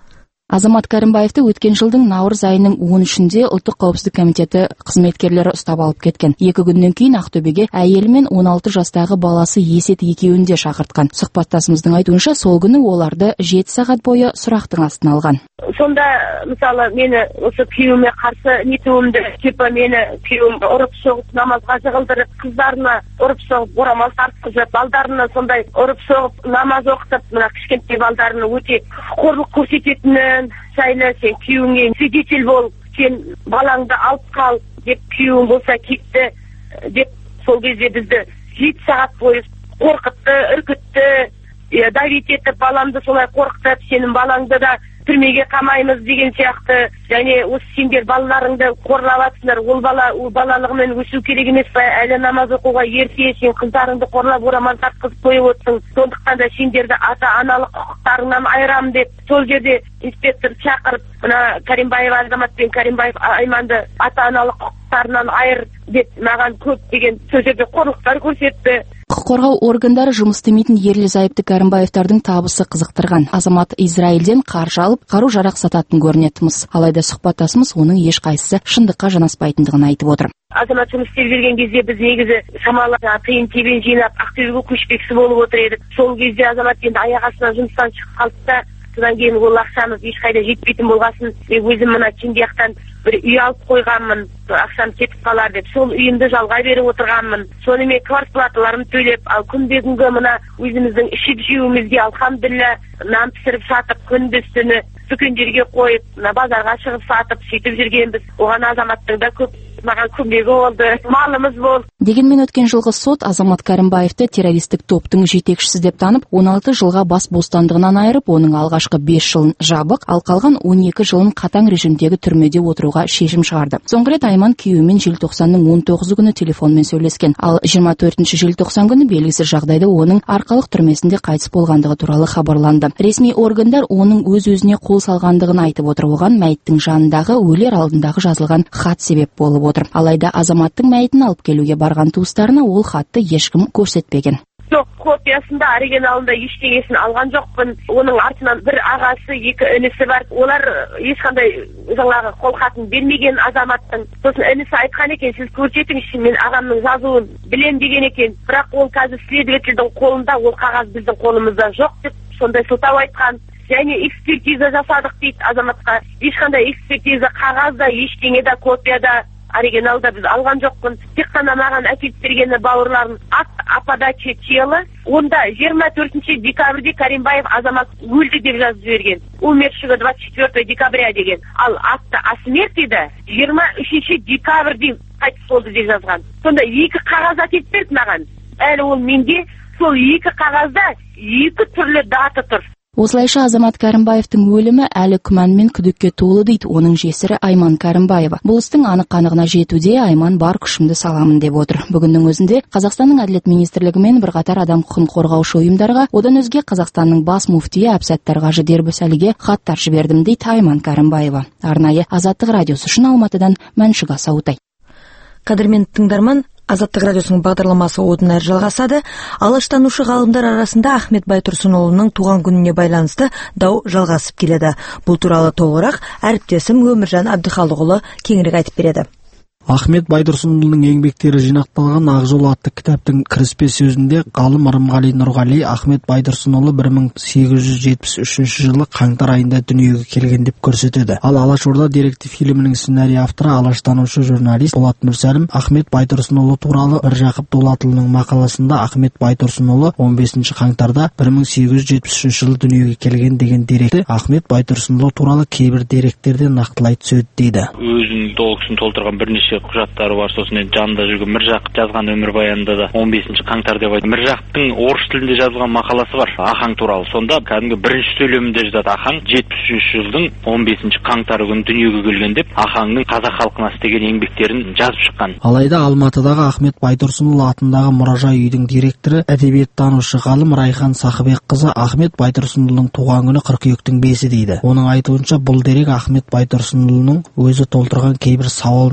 Азамат Кәрімбаевты өткен жылдың наурыз айының он үшінде ұлттық қауіпсіздік комитеті қызметкерлері ұстап алып кеткен. Екі күннен кейін Ақтөбеге әйелі мен он алты жастағы баласы Есет екеуін де шақыртқан. Сұхбаттасымыздың айтуынша, сол күні оларды жеті сағат бойы сұрақтың астына алған. Сонда, мысалы, мені осы күйеуіме қарсы нетуімді, типа мені күйеуім ұрып соғып, намазға жығылдырып, қыздарына ұрып соғып, орамал тартқызып, балдарына сондай ұрып соғып, намаз оқытып, мына кішкентай балдарына өте қорлық көрсететінін, жайлы сен күйеуіңе свидетель бол, сен балаңды алып қал деп, күйеуің болса кетті деп, сол кезде бізді жеті сағат бойы қорқытты, үркітті, давить етіп, баламды солай қорқытып, сенің балаңды да түрмеге қамаймыз деген сияқты, және осы сендер балаларыңды қорлап атсыңдар, ол бала ол балалығымен өсу керек емес па, әлі намаз оқуға ерте, сен қыздарыңды қорлап орамал тартқызып қойып отырсың, сондықтан да сендерді ата-аналық құқықтарыңнан айырамын деп, сол жерде инспектор шақырып, мына Кәрімбаев Азамат пен Кәрімбаев Айманды ата-аналық құқықтарынан айыр деп, маған көп деген сол жерде қорлықтар көрсетті. Құқық қорғау органдары жұмыс істемейтін ерлі-зайыпты Кәрімбаевтардың табысы қызықтырған. Азамат Израильден қаржы алып, қару-жарақ сататын көрінетіміз. Алайда сұхбаттасымыз оның ешқайсысы шындыққа жанаспайтындығын айтып отыр. Азамат жұмыс істеп жүрген кезде біз негізі шамалы тиын тебен жинап Ақтөбеге көшпекші болып отыр едік. Сол кезде Азамат енді аяқ астынан жұмыстан шығып қалды да, содан кейін ол ақшамыз ешқайда жетпейтін болғасын, мен өзім мына Чингияқтан бір үй алып қойғанмын, ақшам кетіп қалар деп, сол үйімді жалға беріп отырғанмын. Сонымен квартплаталарымды төлеп, ал күнбе күнгі мына өзіміздің ішіп жеуімізге алхамдулилля нан пісіріп сатып, күндіз түні дүкендерге қойып, мына базарға шығып сатып, сөйтіп жүргенбіз. Оған Азаматтың да көп маған көмегі болды, малымыз болды. Дегенмен өткен жылғы сот Азамат Кәрімбаевты террористік топтың жетекшісі деп танып, он алты жылға бас бостандығынан айырып, оның алғашқы бес жылын жабық, ал қалған он екі жылын қатаң режимдегі түрмеде отыруға шешім шығарды. Соңғы рет Айман күйеуімен желтоқсанның он тоғызы күні телефонмен сөйлескен, ал жиырма төртінші желтоқсан күні белгісіз жағдайда оның арқалық түрмесінде қайтыс болғандығы туралы хабарланды. Ресми органдар оның өз-өзіне қол салғандығын айтып отыр. Оған мәйіттің жанындағы өлер алдындағы жазылған хат себеп болып отыр. Алайда Азаматтың мәйітін алып келуге барған туыстарына ол хатты ешкім көрсетпеген. Жоқ, копиясында, оригиналында ештеңесін алған жоқпын. Оның артынан бір ағасы, екі інісі бар. Олар ешқандай жаңағы қолхатын бермеген Азаматтың. Сосын інісі айтқан екен, сіз көрсетіңізші, мен ағамның жазуын білем деген екен. Бірақ ол қазір следовательдің қолында, ол қағаз біздің қолымызда жоқ деп, сондай сылтау айтқан. Және экспертиза жасадық дейді Азаматқа. Ешқандай экспертиза қағазда, ештеңеде, копияда, оригиналда біз алған жоқпын. Тек қана маған әкеліп бергені бауырларым акт о подаче тела. Онда жиырма төртінші декабрьде Кәрімбаев Азамат өлді деп жазып жіберген. Умершего двадцать четвёртого декабря деген. Ал акты о смерти да жиырма үшінші декабрьде қайтыс болды деп жазған. Сонда екі қағаз әкеліп берді маған. Әлі ол менде сол екі қағазда екі түрлі даты тұр. Осылайша Азамат Кәрімбаевтың өлімі әлі күмән мен күдікке толы дейді оның жесірі Айман Кәрімбаева. Бұл істің анық-қанығына жетуде Айман бар күшімді саламын деп отыр. Бүгіннің өзінде Қазақстанның әділет министрлігі мен бірқатар адам құқығын қорғаушы ұйымдарға, одан өзге Қазақстанның бас муфтиі Әбсаттар Қажы Дербісәліге хаттар жібердім дейді Айман Кәрімбаева. Арнайы Азаттық радиосы үшін Алматыдан Мәншүк Асауытай. Қадірмен тыңдарман, Азаттық радиосының бағдарламасы одан әрі жалғасады. Алаштанушы ғалымдар арасында Ахмет Байтұрсынұлының туған күніне байланысты дау жалғасып келеді. Бұл туралы толығырақ әріптесім Өміржан Әбдіхалықұлы кеңірек айтып береді. Ахмет Байтұрсынұлының еңбектері жинақталған Ақ жол атты кітаптың кіріспе сөзінде ғалым Рымғали Нұрғали Ахмет Байтұрсынұлы бір мың сегіз жүз жетпіс үшінші жылы қаңтар айында дүниеге келген деп көрсетеді. Ал Алашорда деректі фильмінің сценарий авторы алаштанушы журналист Болат Мүрсәлім Ахмет Байтұрсынұлы туралы Міржақып Дулатұлының мақаласында Ахмет Байтұрсынұлы он бесінші қаңтарда бір мың сегіз жүз жетпіс үшінші жылы дүниеге келген деген деректі Ахмет Байтұрсынұлы туралы кейбір деректерде нақтылай түседі дейді. Өзінің толығысын толтырған бірнеше құжаттары бар. Сосын жанында жүрген Міржақып жазған өмірбаянында да он бесінші қаңтар деп айтады. Міржақыптың орыс тілінде жазылған мақаласы бар Ахаң туралы. Сонда кәдімгі бірінші сөйлемінде жазады Ахаң жетпіс үшінші жылдың он бесінші қаңтары күні дүниеге келген деп Ахаңның қазақ халқына істеген еңбектерін жазып шыққан. Алайда Алматыдағы Ахмет Байтұрсынұлы атындағы мұражай үйдің директоры, әдебиеттанушы ғалым Райхан Сақыбекқызы Ахмет Байтұрсынұлының туған күні қыркүйектің бесі дейді. Оның айтуынша бұл дерек Ахмет Байтұрсынұлының өзі толтырған кейбір сауалнама қағаз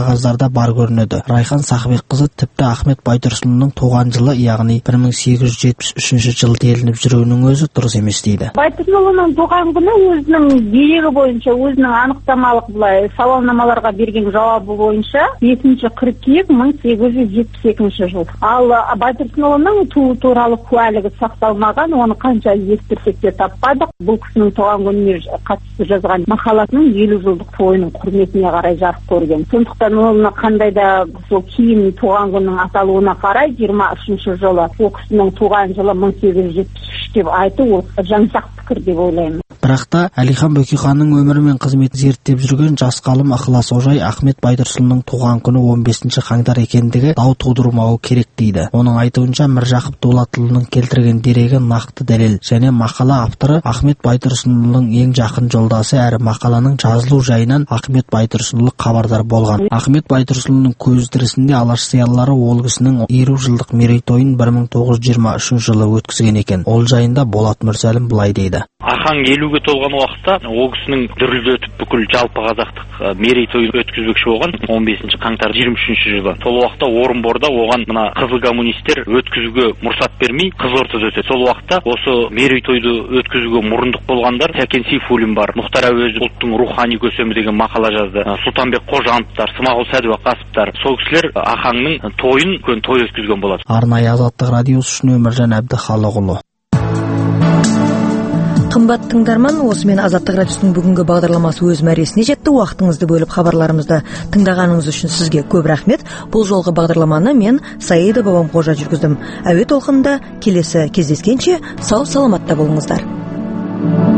қағаздарда бар көрінеді. Райхан Сақыбекқызы тіпті Ахмет Байтұрсынұлының туған жылы, яғни бір мың сегіз жүз жетпіс үшінші жыл делініп жүруінің өзі дұрыс емес дейді. Байтұрсынұлының туған күні өзінің дерегі бойынша, өзінің анықтамалық былай сауалнамаларға берген жауабы бойынша бесінші қыркүйек мың сегіз жүз жетпіс екінші жыл. Ал Байтұрсынұлының туу туралы куәлігі сақталмаған, оны қанша естірсек те таппадық. Бұл кісінің туған күніне қатысты жазған мақаласының елу жылдық тойының құрметіне қарай жарық көрген. Сондықтан оны қандай да сол кейін туған күннің аталуына қарай жиырма үшінші жылы ол кісінің туған жылы мың сегіз жүз жетпіс үш деп айту ол жаңсақ пікір деп ойлаймын. Бірақ та Әлихан Бөкейханның өмірі мен қызметін зерттеп жүрген жас ғалым Ықылас Ожай Ахмет Байтұрсынұлының туған күні он бесінші қаңтар екендігі дау тудырмауы керек дейді. Оның айтуынша Міржақып Дулатұлының келтірген дерегі нақты дәлел және мақала авторы Ахмет Байтұрсынұлының ең жақын жолдасы әрі мақаланың жазылу жайынан Ахмет Байтұрсынұлы хабардар болған. Ахмет Байтұрсынұлының көз тірісінде алаш зиялылары ол кісінің елу жылдық мерейтойын бір мың тоғыз жүз жиырма үшінші жылы өткізген екен. Ол жайында Болат Мүрсәлім былай дейді. Ахаң елуге толған уақытта ол кісінің дүрілдетіп бүкіл жалпы қазақтық мерейтойын өткізбекші болған он бесінші қаңтар жиырма үшінші жылы. Сол уақытта Орынборда оған мына қызыл коммунистер өткізуге мұрсат бермей Қызылордада өтеді. Сол уақытта осы мерейтойды өткізуге мұрындық болғандар Сәкен Сейфуллин бар, Мұхтар Әуезов ұлттың рухани көсемі деген мақала жазды. Сұлтанбек Қожановтар, Смағұл Сәдуақасовтар, сол кісілер Ахаңның тойын үлкен той өткізген болады. Арнайы Азаттық радиосы үшін Өміржан Әбдіхалықұлы. Қымбат тыңдарман, осымен Азаттық радиосының бүгінгі бағдарламасы өз мәресіне жетті. Уақытыңызды бөліп хабарларымызды тыңдағаныңыз үшін сізге көп рахмет. Бұл жолғы бағдарламаны мен Саида Бабамқожа жүргіздім. Әуе толқынында келесі кездескенше сау саламатта болыңыздар.